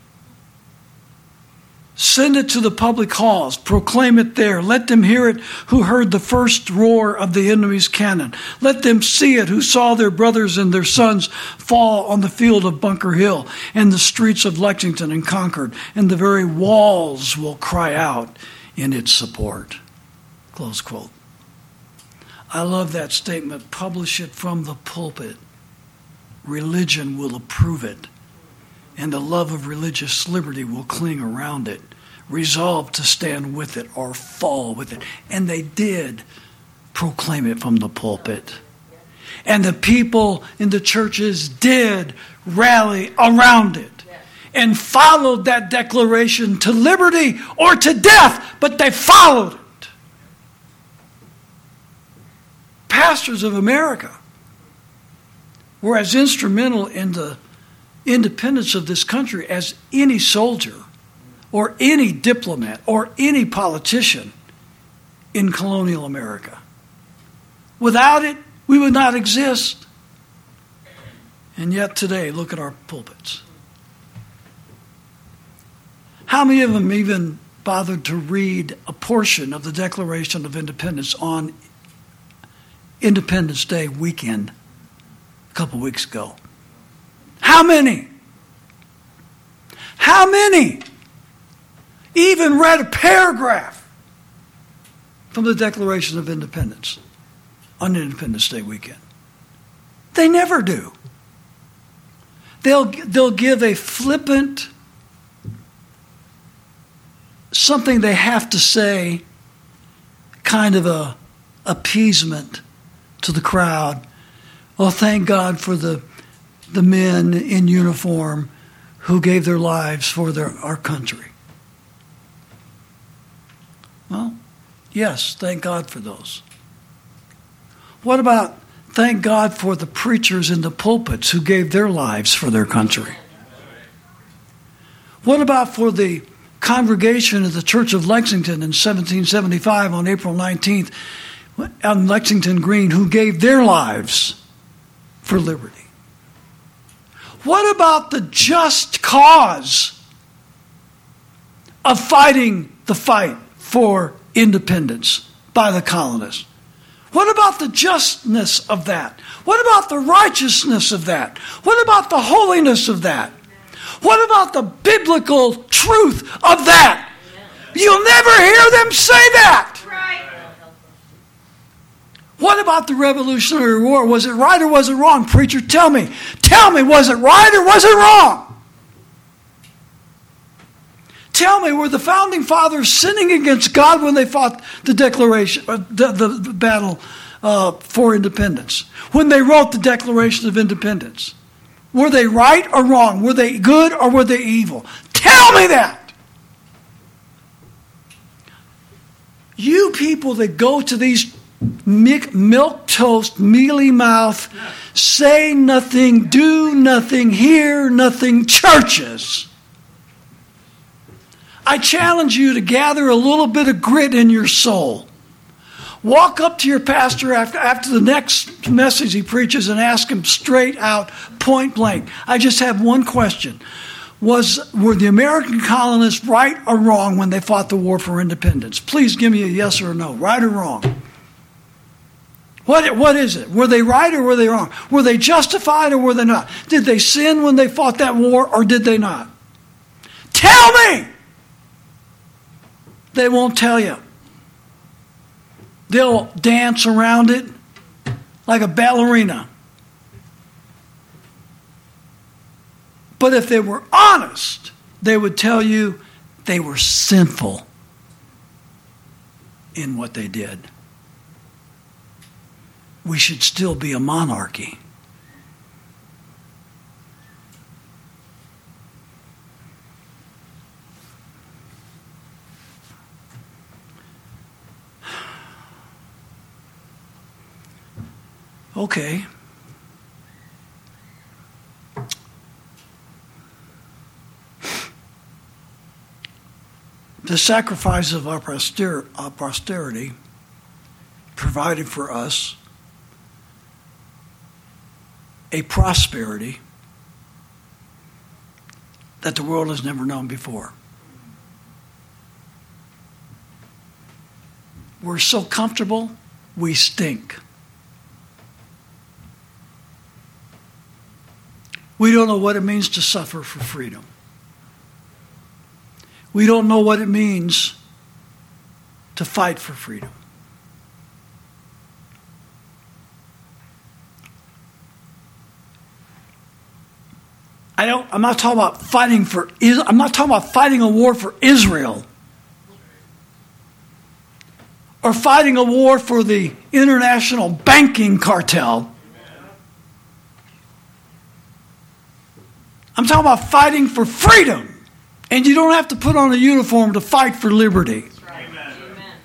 Send it to the public halls. Proclaim it there. Let them hear it who heard the first roar of the enemy's cannon. Let them see it who saw their brothers and their sons fall on the field of Bunker Hill and the streets of Lexington and Concord, and the very walls will cry out in its support. Close quote. I love that statement. Publish it from the pulpit. Religion will approve it, and the love of religious liberty will cling around it, resolved to stand with it or fall with it. And they did proclaim it from the pulpit. And the people in the churches did rally around it and followed that declaration to liberty or to death, but they followed it. Pastors of America were as instrumental in the independence of this country as any soldier or any diplomat or any politician in colonial America. Without it, we would not exist. And yet today, look at our pulpits. How many of them even bothered to read a portion of the Declaration of Independence on Independence Day weekend a couple weeks ago? How many? How many even read a paragraph from the Declaration of Independence on Independence Day weekend? They never do. They'll, they'll give a flippant, something they have to say, kind of a appeasement to the crowd. Oh, thank God for the the men in uniform who gave their lives for their, our country. Well, yes, thank God for those. What about thank God for the preachers in the pulpits who gave their lives for their country? What about for the congregation of the Church of Lexington in seventeen seventy-five on April nineteenth on Lexington Green who gave their lives for liberty? What about the just cause of fighting the fight for independence by the colonists? What about the justness of that? What about the righteousness of that? What about the holiness of that? What about the biblical truth of that? You'll never hear them say that. What about the Revolutionary War? Was it right or was it wrong? Preacher, tell me. Tell me, was it right or was it wrong? Tell me, were the founding fathers sinning against God when they fought the Declaration, uh, the, the battle uh, for independence? When they wrote the Declaration of Independence? Were they right or wrong? Were they good or were they evil? Tell me that. You people that go to these milk toast, mealy mouth, say nothing, do nothing, hear nothing churches. I challenge you to gather a little bit of grit in your soul. Walk up to your pastor after, after the next message he preaches and ask him straight out, point blank. I just have one question. Was, were the American colonists right or wrong when they fought the war for independence? Please give me a yes or a no, right or wrong. What, what is it? Were they right or were they wrong? Were they justified or were they not? Did they sin when they fought that war or did they not? Tell me! They won't tell you. They'll dance around it like a ballerina. But if they were honest, they would tell you they were sinful in what they did. We should still be a monarchy. Okay. The sacrifice of our poster- our posterity provided for us a prosperity that the world has never known before. We're so comfortable, we stink. We don't know what it means to suffer for freedom. We don't know what it means to fight for freedom. I don't, I'm not talking about fighting for, I'm not talking about fighting a war for Israel or fighting a war for the international banking cartel. I'm talking about fighting for freedom. And you don't have to put on a uniform to fight for liberty. That's right. Amen. Amen.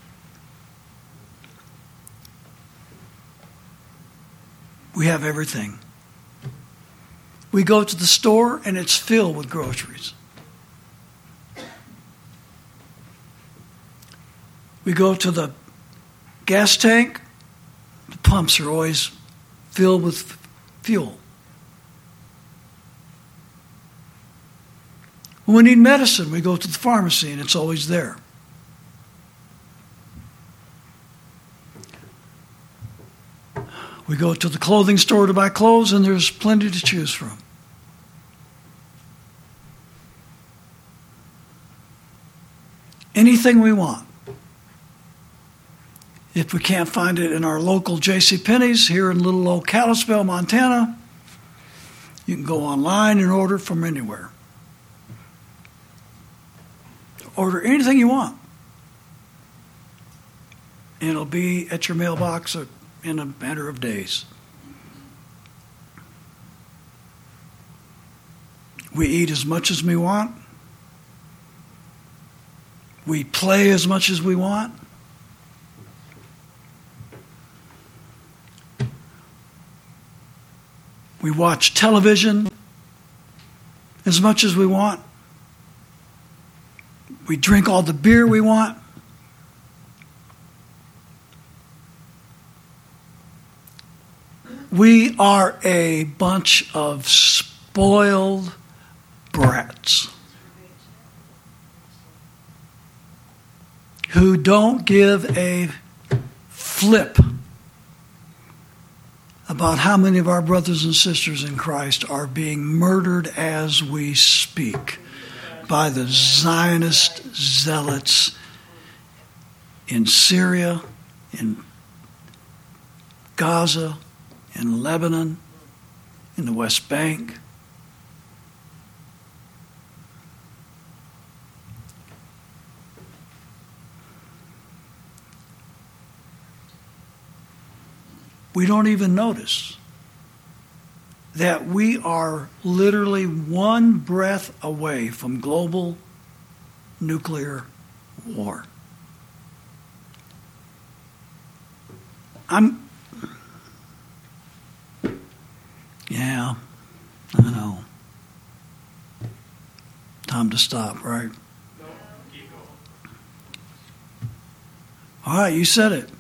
We have everything. We go to the store and it's filled with groceries. We go to the gas tank, the pumps are always filled with fuel. When we need medicine, we go to the pharmacy and it's always there. We go to the clothing store to buy clothes and there's plenty to choose from. Anything we want. If we can't find it in our local JCPenney's here in little old Kalispell, Montana, you can go online and order from anywhere. Order anything you want. And it'll be at your mailbox in a matter of days. We eat as much as we want. We play as much as we want. We watch television as much as we want. We drink all the beer we want. We are a bunch of spoiled brats who don't give a flip about how many of our brothers and sisters in Christ are being murdered as we speak by the Zionist zealots in Syria, in Gaza, in Lebanon, in the West Bank. We don't even notice that we are literally one breath away from global nuclear war. I'm, yeah, I know. Time to stop, right? No, keep going. All right, you said it.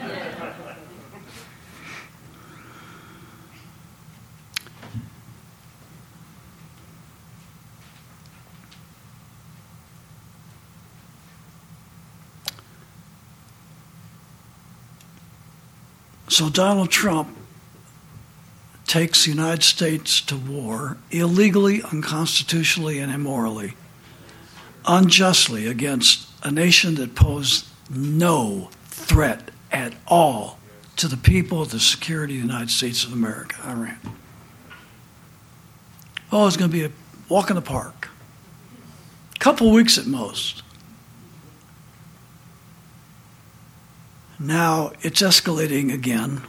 So Donald Trump takes the United States to war illegally, unconstitutionally, and immorally, unjustly against a nation that posed no threat at all to the people of the security of the United States of America, Iran. Oh, it's going to be a walk in the park. A couple weeks at most. Now it's escalating again.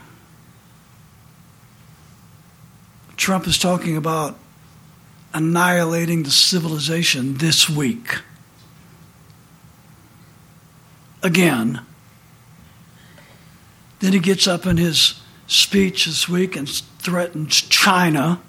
Trump is talking about annihilating the civilization this week. Again. Then he gets up in his speech this week and threatens China.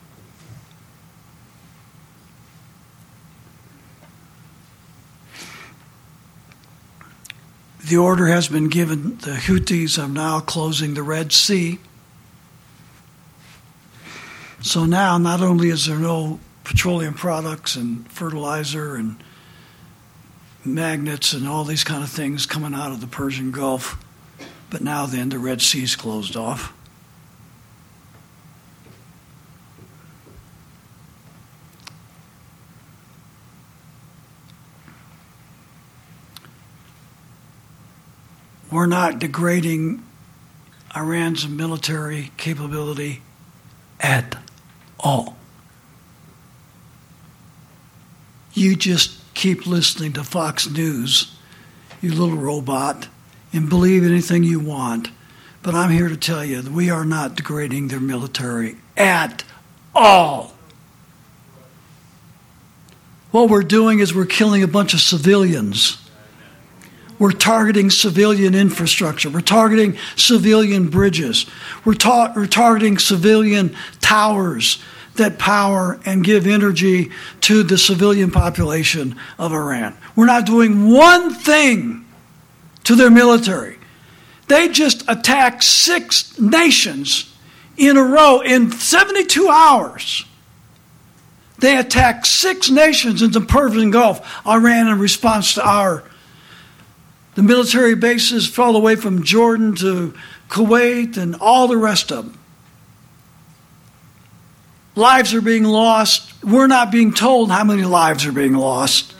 The order has been given. The Houthis are now closing the Red Sea. So now not only is there no petroleum products and fertilizer and magnets and all these kind of things coming out of the Persian Gulf, but now then the Red Sea's closed off. We're not degrading Iran's military capability at all. You just keep listening to Fox News, you little robot, and believe anything you want. But I'm here to tell you that we are not degrading their military at all. What we're doing is we're killing a bunch of civilians. We're targeting civilian infrastructure. We're targeting civilian bridges. We're, ta- we're targeting civilian towers that power and give energy to the civilian population of Iran. We're not doing one thing to their military. They just attacked six nations in a row in seventy-two hours. They attacked six nations in the Persian Gulf, Iran, in response to our. The military bases all the way from Jordan to Kuwait and all the rest of them. Lives are being lost. We're not being told how many lives are being lost.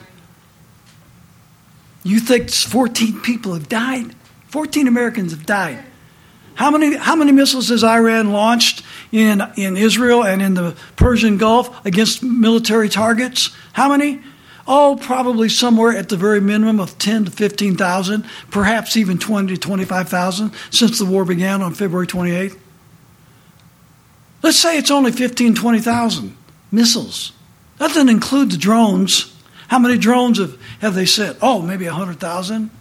You think fourteen people have died? fourteen Americans have died. How many how many missiles has Iran launched in, in Israel and in the Persian Gulf against military targets? How many? Oh, probably somewhere at the very minimum of ten to fifteen thousand, perhaps even twenty to twenty-five thousand since the war began on February twenty-eighth. Let's say it's only fifteen, twenty thousand missiles. That doesn't include the drones. How many drones have, have they sent? Oh, maybe one hundred thousand.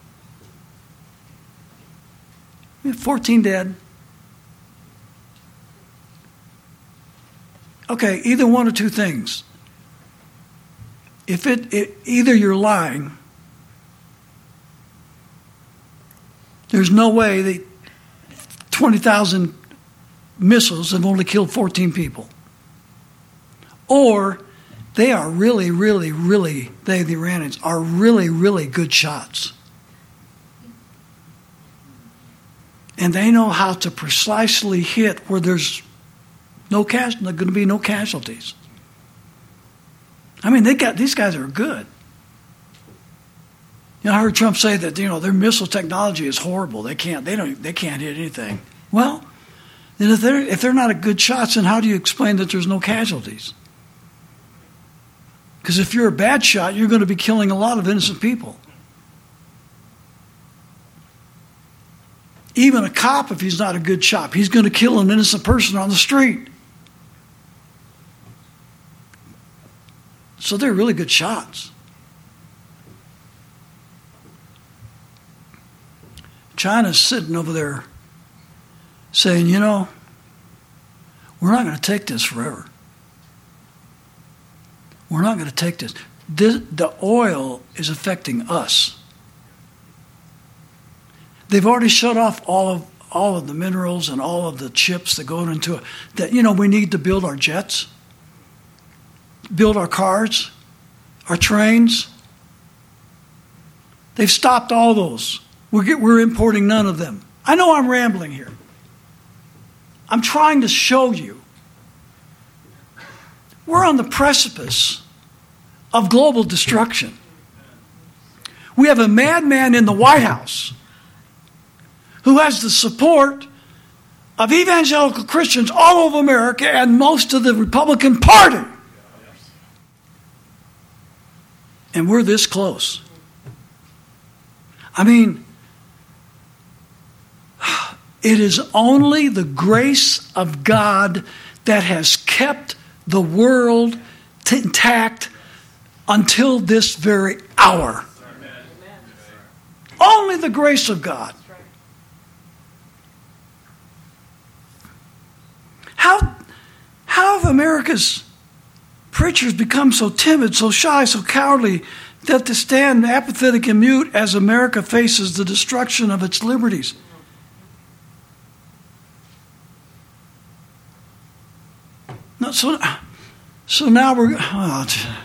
fourteen dead. Okay, either one or two things. If it, it either you're lying, there's no way that twenty thousand missiles have only killed fourteen people. Or they are really, really, really, they, the Iranians, are really, really good shots. And they know how to precisely hit where there's no cas- going to be no casualties. I mean, they got these guys are good. You know, I heard Trump say that you know their missile technology is horrible. They can't, they don't, they can't hit anything. Well, then if they're if they're not a good shots, then how do you explain that there's no casualties? Because if you're a bad shot, you're going to be killing a lot of innocent people. Even a cop, if he's not a good shot, he's going to kill an innocent person on the street. So they're really good shots. China's sitting over there saying, you know, we're not going to take this forever. We're not going to take this. this. The oil is affecting us. They've already shut off all of all of the minerals and all of the chips that go into it. That you know we need to build our jets, build our cars, our trains. They've stopped all those. We're get, we're importing none of them. I know I'm rambling here. I'm trying to show you we're on the precipice of global destruction. We have a madman in the White House who has the support of evangelical Christians all over America and most of the Republican Party And we're this close. I mean, it is only the grace of God that has kept the world t- intact until this very hour. Amen. Only the grace of God. How, how have America's preachers become so timid, so shy, so cowardly that to stand apathetic and mute as America faces the destruction of its liberties? No, so, so now we're oh,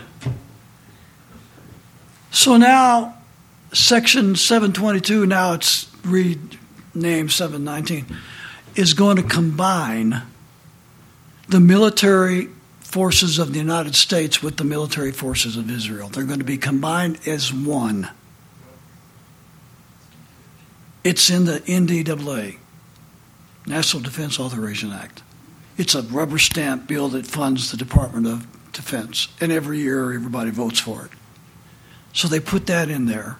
so now Section seven twenty-two, now it's renamed seven nineteen, is going to combine the military forces of the United States with the military forces of Israel. They're going to be combined as one. It's in the N D A A, National Defense Authorization Act. It's a rubber stamp bill that funds the Department of Defense, and every year everybody votes for it. So they put that in there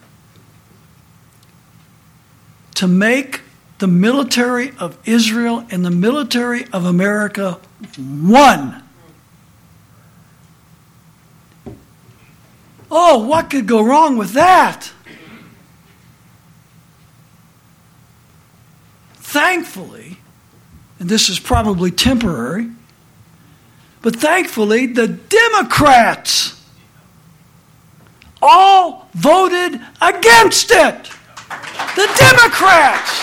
to make the military of Israel and the military of America one. Oh, what could go wrong with that? Thankfully, and this is probably temporary, but thankfully the Democrats all voted against it. The Democrats.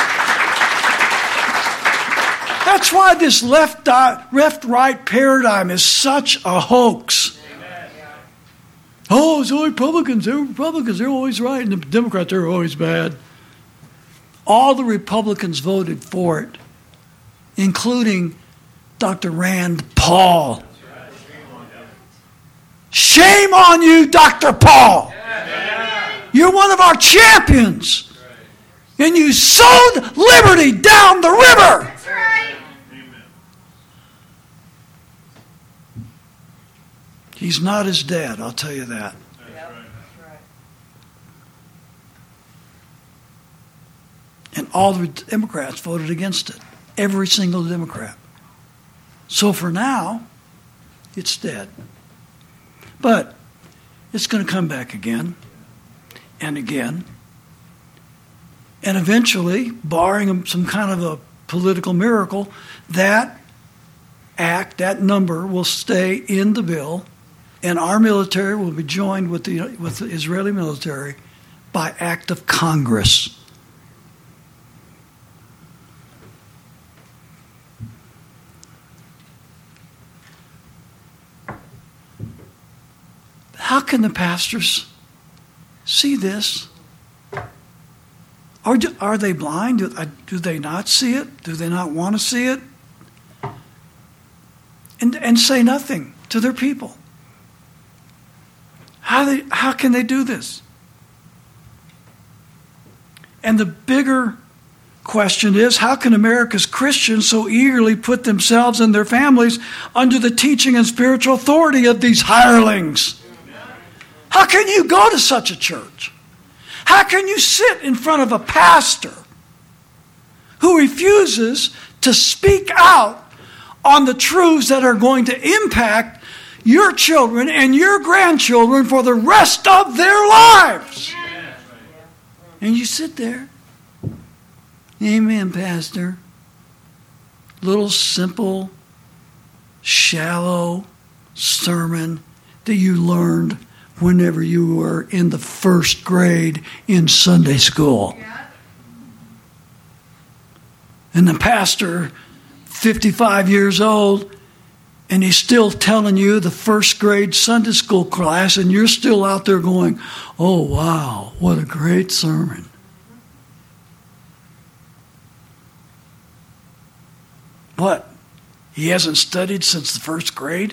That's why this left, left-right paradigm is such a hoax. Oh, it's only Republicans. They're Republicans. They're always right. And the Democrats are always bad. All the Republicans voted for it, including Doctor Rand Paul. Shame on you, Doctor Paul. You're one of our champions. And you sowed liberty down the river. He's not his dad, I'll tell you that. Yep, that's right. And all the Democrats voted against it. Every single Democrat. So for now, it's dead. But it's going to come back again and again. And eventually, barring some kind of a political miracle, that act, that number will stay in the bill. And our military will be joined with the with the Israeli military by act of Congress. How can the pastors see this? Or do, are they blind? Do, do they not see it? Do they not want to see it? And, and say nothing to their people. How they, how can they do this? And the bigger question is, how can America's Christians so eagerly put themselves and their families under the teaching and spiritual authority of these hirelings? How can you go to such a church? How can you sit in front of a pastor who refuses to speak out on the truths that are going to impact your children and your grandchildren for the rest of their lives? And you sit there. Amen, Pastor. Little simple, shallow sermon that you learned whenever you were in the first grade in Sunday school. And the pastor, fifty-five years old, and he's still telling you the first grade Sunday school class, and you're still out there going, oh, wow, what a great sermon. What? He hasn't studied since the first grade?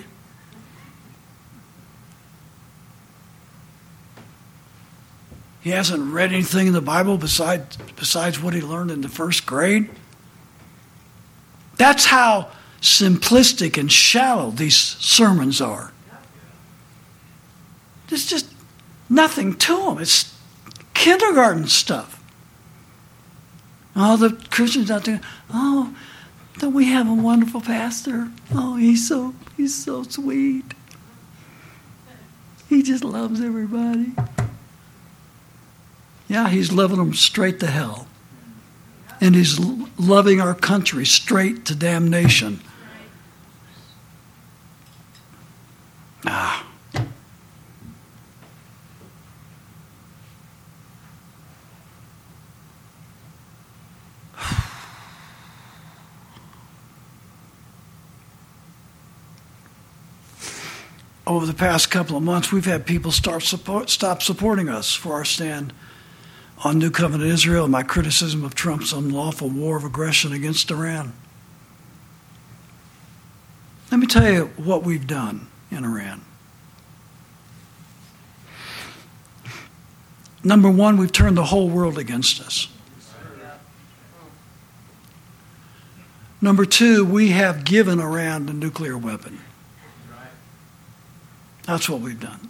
He hasn't read anything in the Bible besides, besides what he learned in the first grade? That's how simplistic and shallow these sermons are. It's just, nothing to them. It's kindergarten stuff. All the Christians out there, oh, don't we have a wonderful pastor? Oh, he's so he's so sweet. He just loves everybody. Yeah, he's loving them straight to hell. And he's loving our country straight to damnation. Ah. Over the past couple of months, we've had people start support, stop supporting us for our stand on New Covenant Israel and my criticism of Trump's unlawful war of aggression against Iran. Let me tell you what we've done in Iran. Number one, we've turned the whole world against us. Number two, we have given Iran the nuclear weapon. That's what we've done.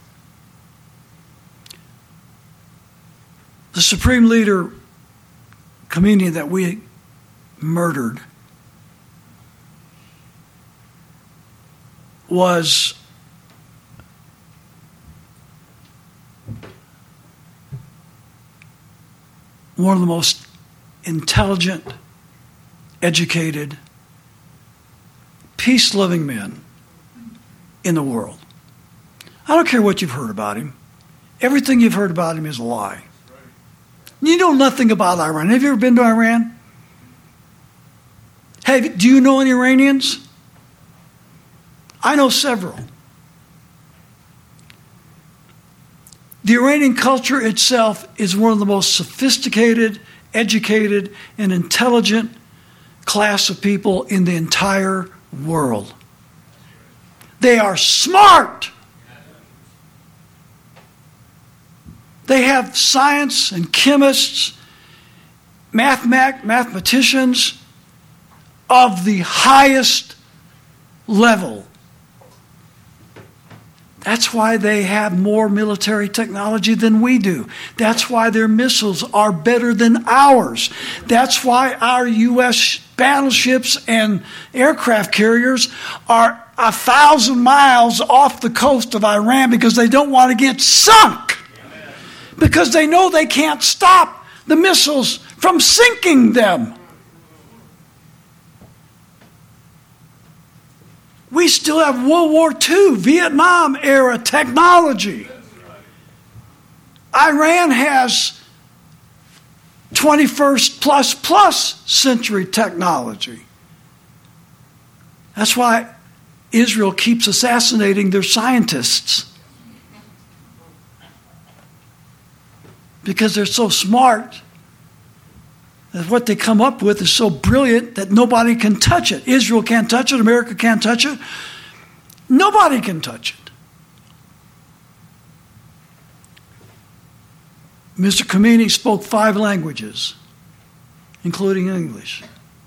The Supreme Leader, Khamenei, that we murdered was one of the most intelligent, educated, peace-loving men in the world. I don't care what you've heard about him. Everything you've heard about him is a lie. You know nothing about Iran. Have you ever been to Iran? Hey, do you know any Iranians? I know several. The Iranian culture itself is one of the most sophisticated, educated, and intelligent class of people in the entire world. They are smart. They have science and chemists, mathemat- mathematicians of the highest level. That's why they have more military technology than we do. That's why their missiles are better than ours. That's why our U S battleships and aircraft carriers are a thousand miles off the coast of Iran because they don't want to get sunk. Because they know they can't stop the missiles from sinking them. We still have World War Two, Vietnam era technology. Iran has twenty-first plus plus century technology. That's why Israel keeps assassinating their scientists. Because they're so smart that what they come up with is so brilliant that nobody can touch it. Israel can't touch it. America can't touch it. Nobody can touch it. Mister Khamenei spoke five languages, including English.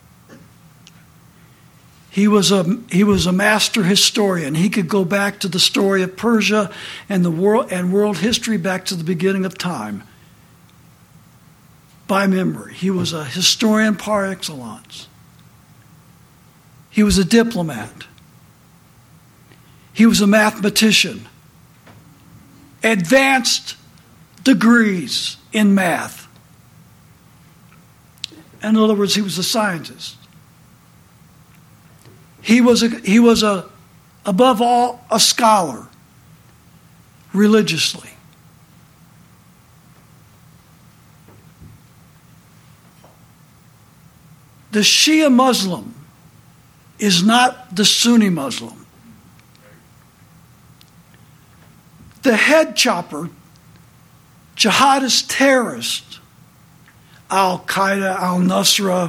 He was a he was a master historian. He could go back to the story of Persia and the world and world history back to the beginning of time by memory. He was a historian par excellence. He was a diplomat. He was a mathematician. Advanced degrees in math. In other words, he was a scientist. He was a, he was a, above all, a scholar, religiously. The Shia Muslim is not the Sunni Muslim. The head chopper, jihadist terrorist, Al-Qaeda, Al-Nusra,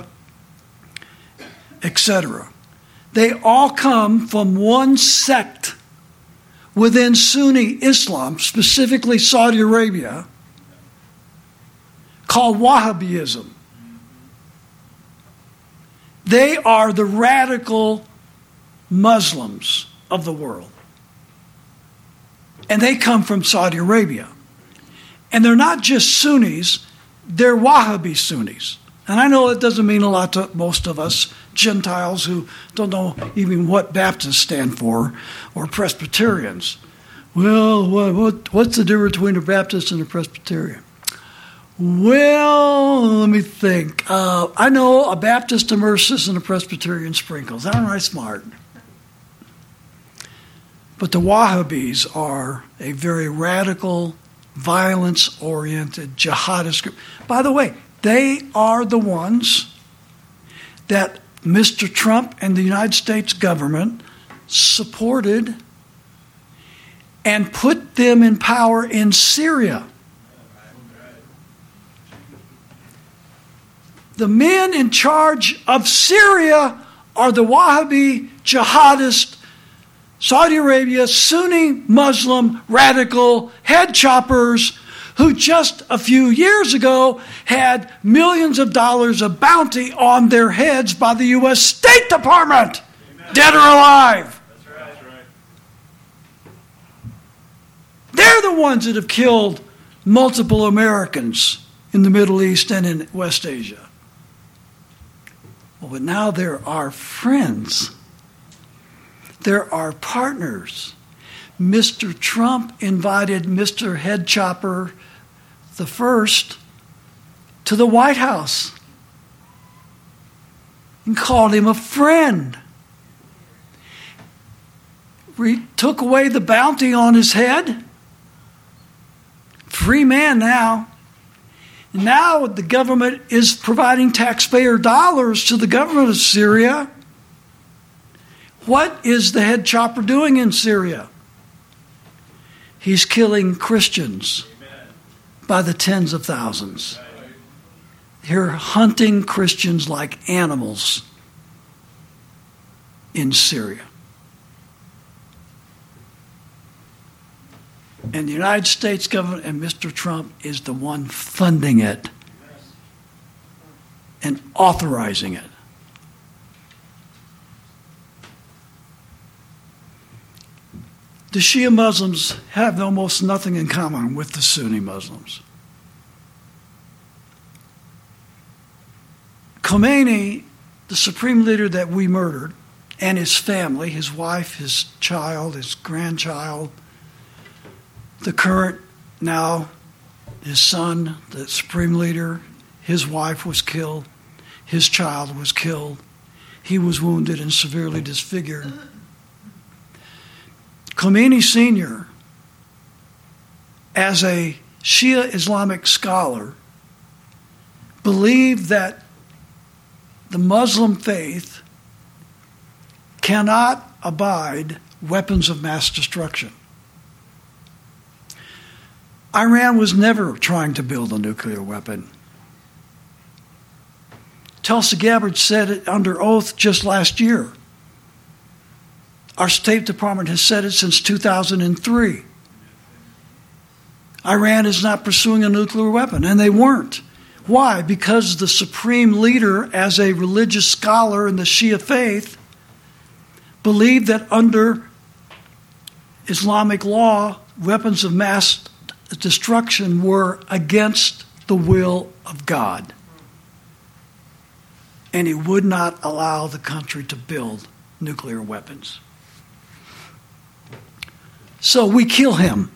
et cetera, they all come from one sect within Sunni Islam, specifically Saudi Arabia, called Wahhabism. They are the radical Muslims of the world. And they come from Saudi Arabia. And they're not just Sunnis, they're Wahhabi Sunnis. And I know it doesn't mean a lot to most of us Gentiles who don't know even what Baptists stand for, or Presbyterians. Well, what, what, what's the difference between a Baptist and a Presbyterian? Well, let me think. Uh, I know a Baptist immerses and a Presbyterian sprinkles. Aren't I smart? But the Wahhabis are a very radical, violence-oriented jihadist group. By the way, they are the ones that Mister Trump and the United States government supported and put them in power in Syria. The men in charge of Syria are the Wahhabi jihadist, Saudi Arabia, Sunni Muslim radical head choppers who just a few years ago had millions of dollars of bounty on their heads by the U S State Department, Amen. Dead or alive. That's right. That's right. They're the ones that have killed multiple Americans in the Middle East and in West Asia. Well, but now they're our friends. They're our partners. Mister Trump invited Mister Head Chopper the First to the White House and called him a friend. We took away the bounty on his head. Free man now. Now the government is providing taxpayer dollars to the government of Syria. What is the head chopper doing in Syria? He's killing Christians Amen. By the tens of thousands. They're hunting Christians like animals in Syria. And the United States government and Mister Trump is the one funding it and authorizing it. The Shia Muslims have almost nothing in common with the Sunni Muslims. Khomeini, the supreme leader that we murdered, and his family, his wife, his child, his grandchild, the current, now, his son, the supreme leader, his wife was killed, his child was killed, he was wounded and severely disfigured. Khomeini Senior, as a Shia Islamic scholar, believed that the Muslim faith cannot abide weapons of mass destruction. Iran was never trying to build a nuclear weapon. Tulsi Gabbard said it under oath just last year. Our State Department has said it since two thousand three. Iran is not pursuing a nuclear weapon, and they weren't. Why? Because the supreme leader, as a religious scholar in the Shia faith, believed that under Islamic law, weapons of mass destruction were against the will of God. And he would not allow the country to build nuclear weapons. So we kill him.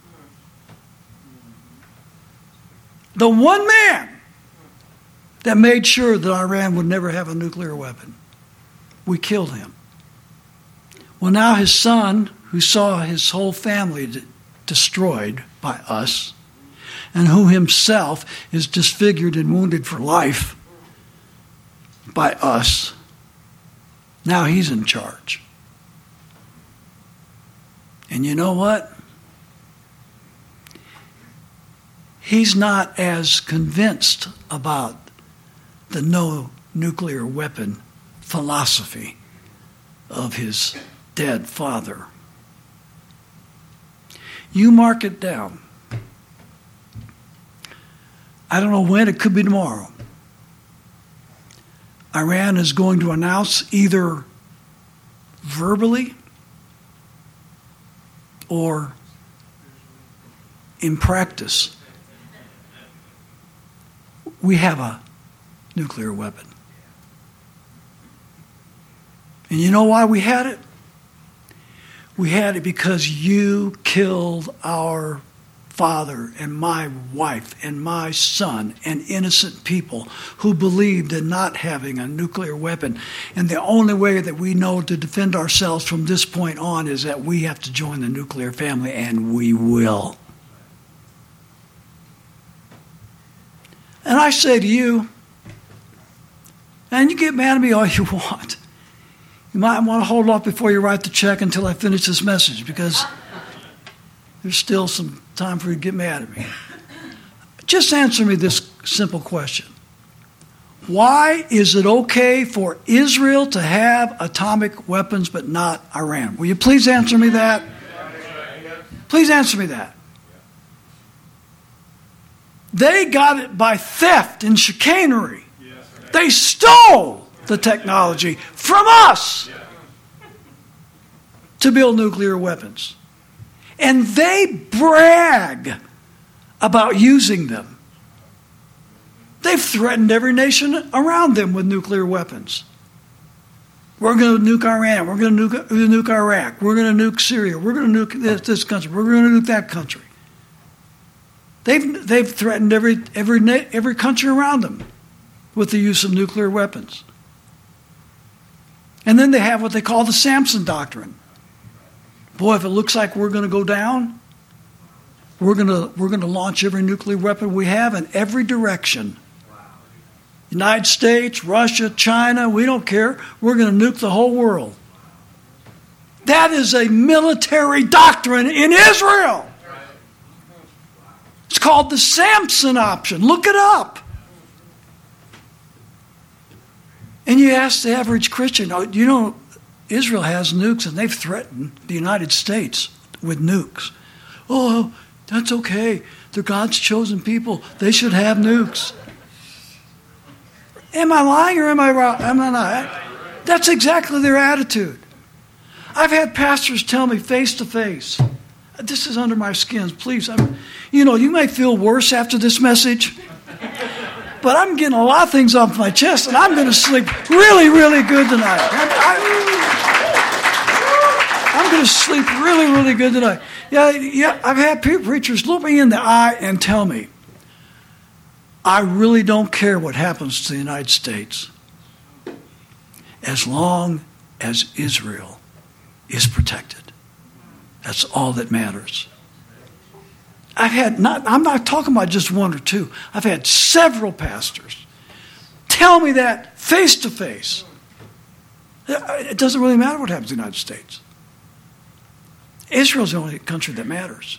The one man that made sure that Iran would never have a nuclear weapon. We killed him. Well, now his son, who saw his whole family d- destroyed by us, and who himself is disfigured and wounded for life by us, now he's in charge. And you know what? He's not as convinced about the no nuclear weapon philosophy of his dead father. You mark it down. I don't know when, it could be tomorrow. Iran is going to announce either verbally or in practice, we have a nuclear weapon. And you know why we had it? We had it because you killed our father and my wife and my son and innocent people who believed in not having a nuclear weapon. And the only way that we know to defend ourselves from this point on is that we have to join the nuclear family, and we will. And I say to you, and you get mad at me all you want, you might want to hold off before you write the check until I finish this message, because there's still some time for you to get mad at me. Just answer me this simple question. Why is it okay for Israel to have atomic weapons but not Iran? Will you please answer me that? Please answer me that. They got it by theft and chicanery. They stole the technology from us to build nuclear weapons. And they brag about using them. They've threatened every nation around them with nuclear weapons. We're going to nuke Iran. We're going to nuke, nuke Iraq. We're going to nuke Syria. We're going to nuke this, this country. We're going to nuke that country. They've, they've threatened every, every, every country around them with the use of nuclear weapons. And then they have what they call the Samson Doctrine. Boy, if it looks like we're going to go down, we're going to we're going to launch every nuclear weapon we have in every direction. United States, Russia, China, we don't care. We're going to nuke the whole world. That is a military doctrine in Israel. It's called the Samson option. Look it up. And you ask the average Christian, oh, you know, Israel has nukes, and they've threatened the United States with nukes. Oh, that's okay. They're God's chosen people. They should have nukes. Am I lying or am I wrong? Am I not? That's exactly their attitude. I've had pastors tell me face to face, this is under my skin, please. I'm, you know, you may feel worse after this message, but I'm getting a lot of things off my chest, and I'm going to sleep really, really good tonight. I, I, I'm going to sleep really, really good tonight. Yeah, yeah. I've had preachers look me in the eye and tell me, I really don't care what happens to the United States as long as Israel is protected. That's all that matters. I've had not, I'm not talking about just one or two. I've had several pastors tell me that face to face. It doesn't really matter what happens in the United States. Israel's the only country that matters.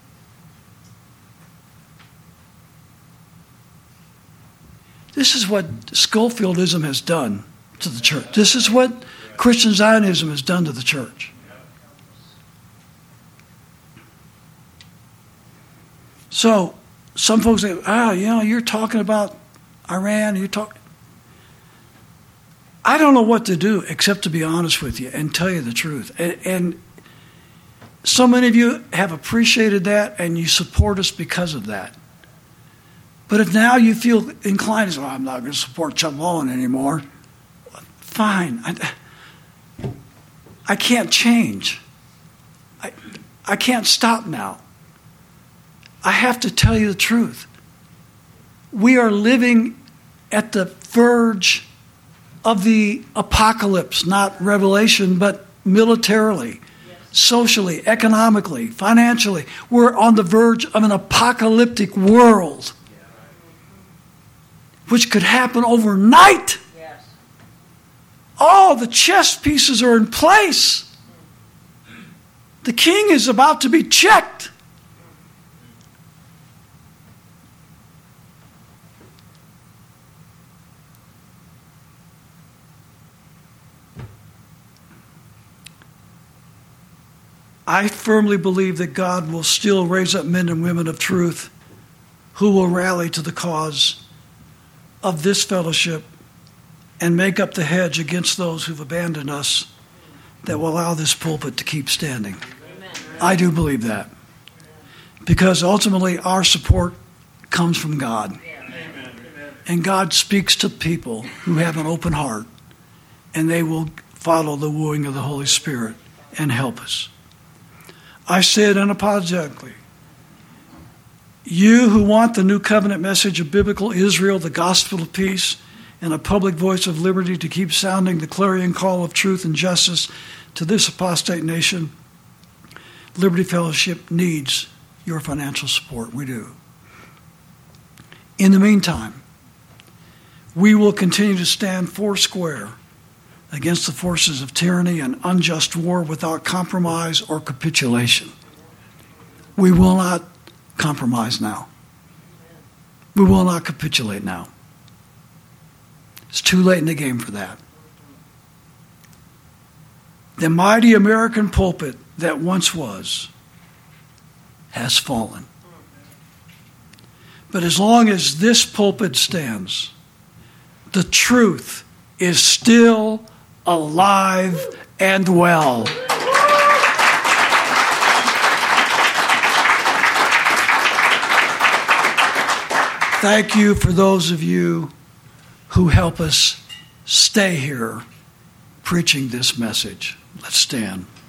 This is what Schofieldism has done to the church. This is what Christian Zionism has done to the church. So, some folks say, oh, you know, you're talking about Iran, you're talking... I don't know what to do except to be honest with you and tell you the truth. And, and so many of you have appreciated that, and you support us because of that. But if now you feel inclined to say, well, I'm not going to support Chuck Mullen anymore, fine. I, I can't change. I, I can't stop now. I have to tell you the truth. We are living at the verge of the apocalypse, not Revelation, but militarily, yes. Socially, economically, financially. We're on the verge of an apocalyptic world, which could happen overnight. Yes. All the chess pieces are in place. The king is about to be checked. I firmly believe that God will still raise up men and women of truth who will rally to the cause of this fellowship and make up the hedge against those who've abandoned us that will allow this pulpit to keep standing. Amen. I do believe that. because ultimately our support comes from God. Amen. And God speaks to people who have an open heart, and they will follow the wooing of the Holy Spirit and help us. I say it unapologetically. You who want the new covenant message of biblical Israel, the gospel of peace, and a public voice of liberty to keep sounding the clarion call of truth and justice to this apostate nation, Liberty Fellowship needs your financial support. We do. In the meantime, we will continue to stand foursquare against the forces of tyranny and unjust war without compromise or capitulation. We will not compromise now. We will not capitulate now. It's too late in the game for that. The mighty American pulpit that once was has fallen. But as long as this pulpit stands, the truth is still alive and well. Thank you for those of you who help us stay here preaching this message. Let's stand.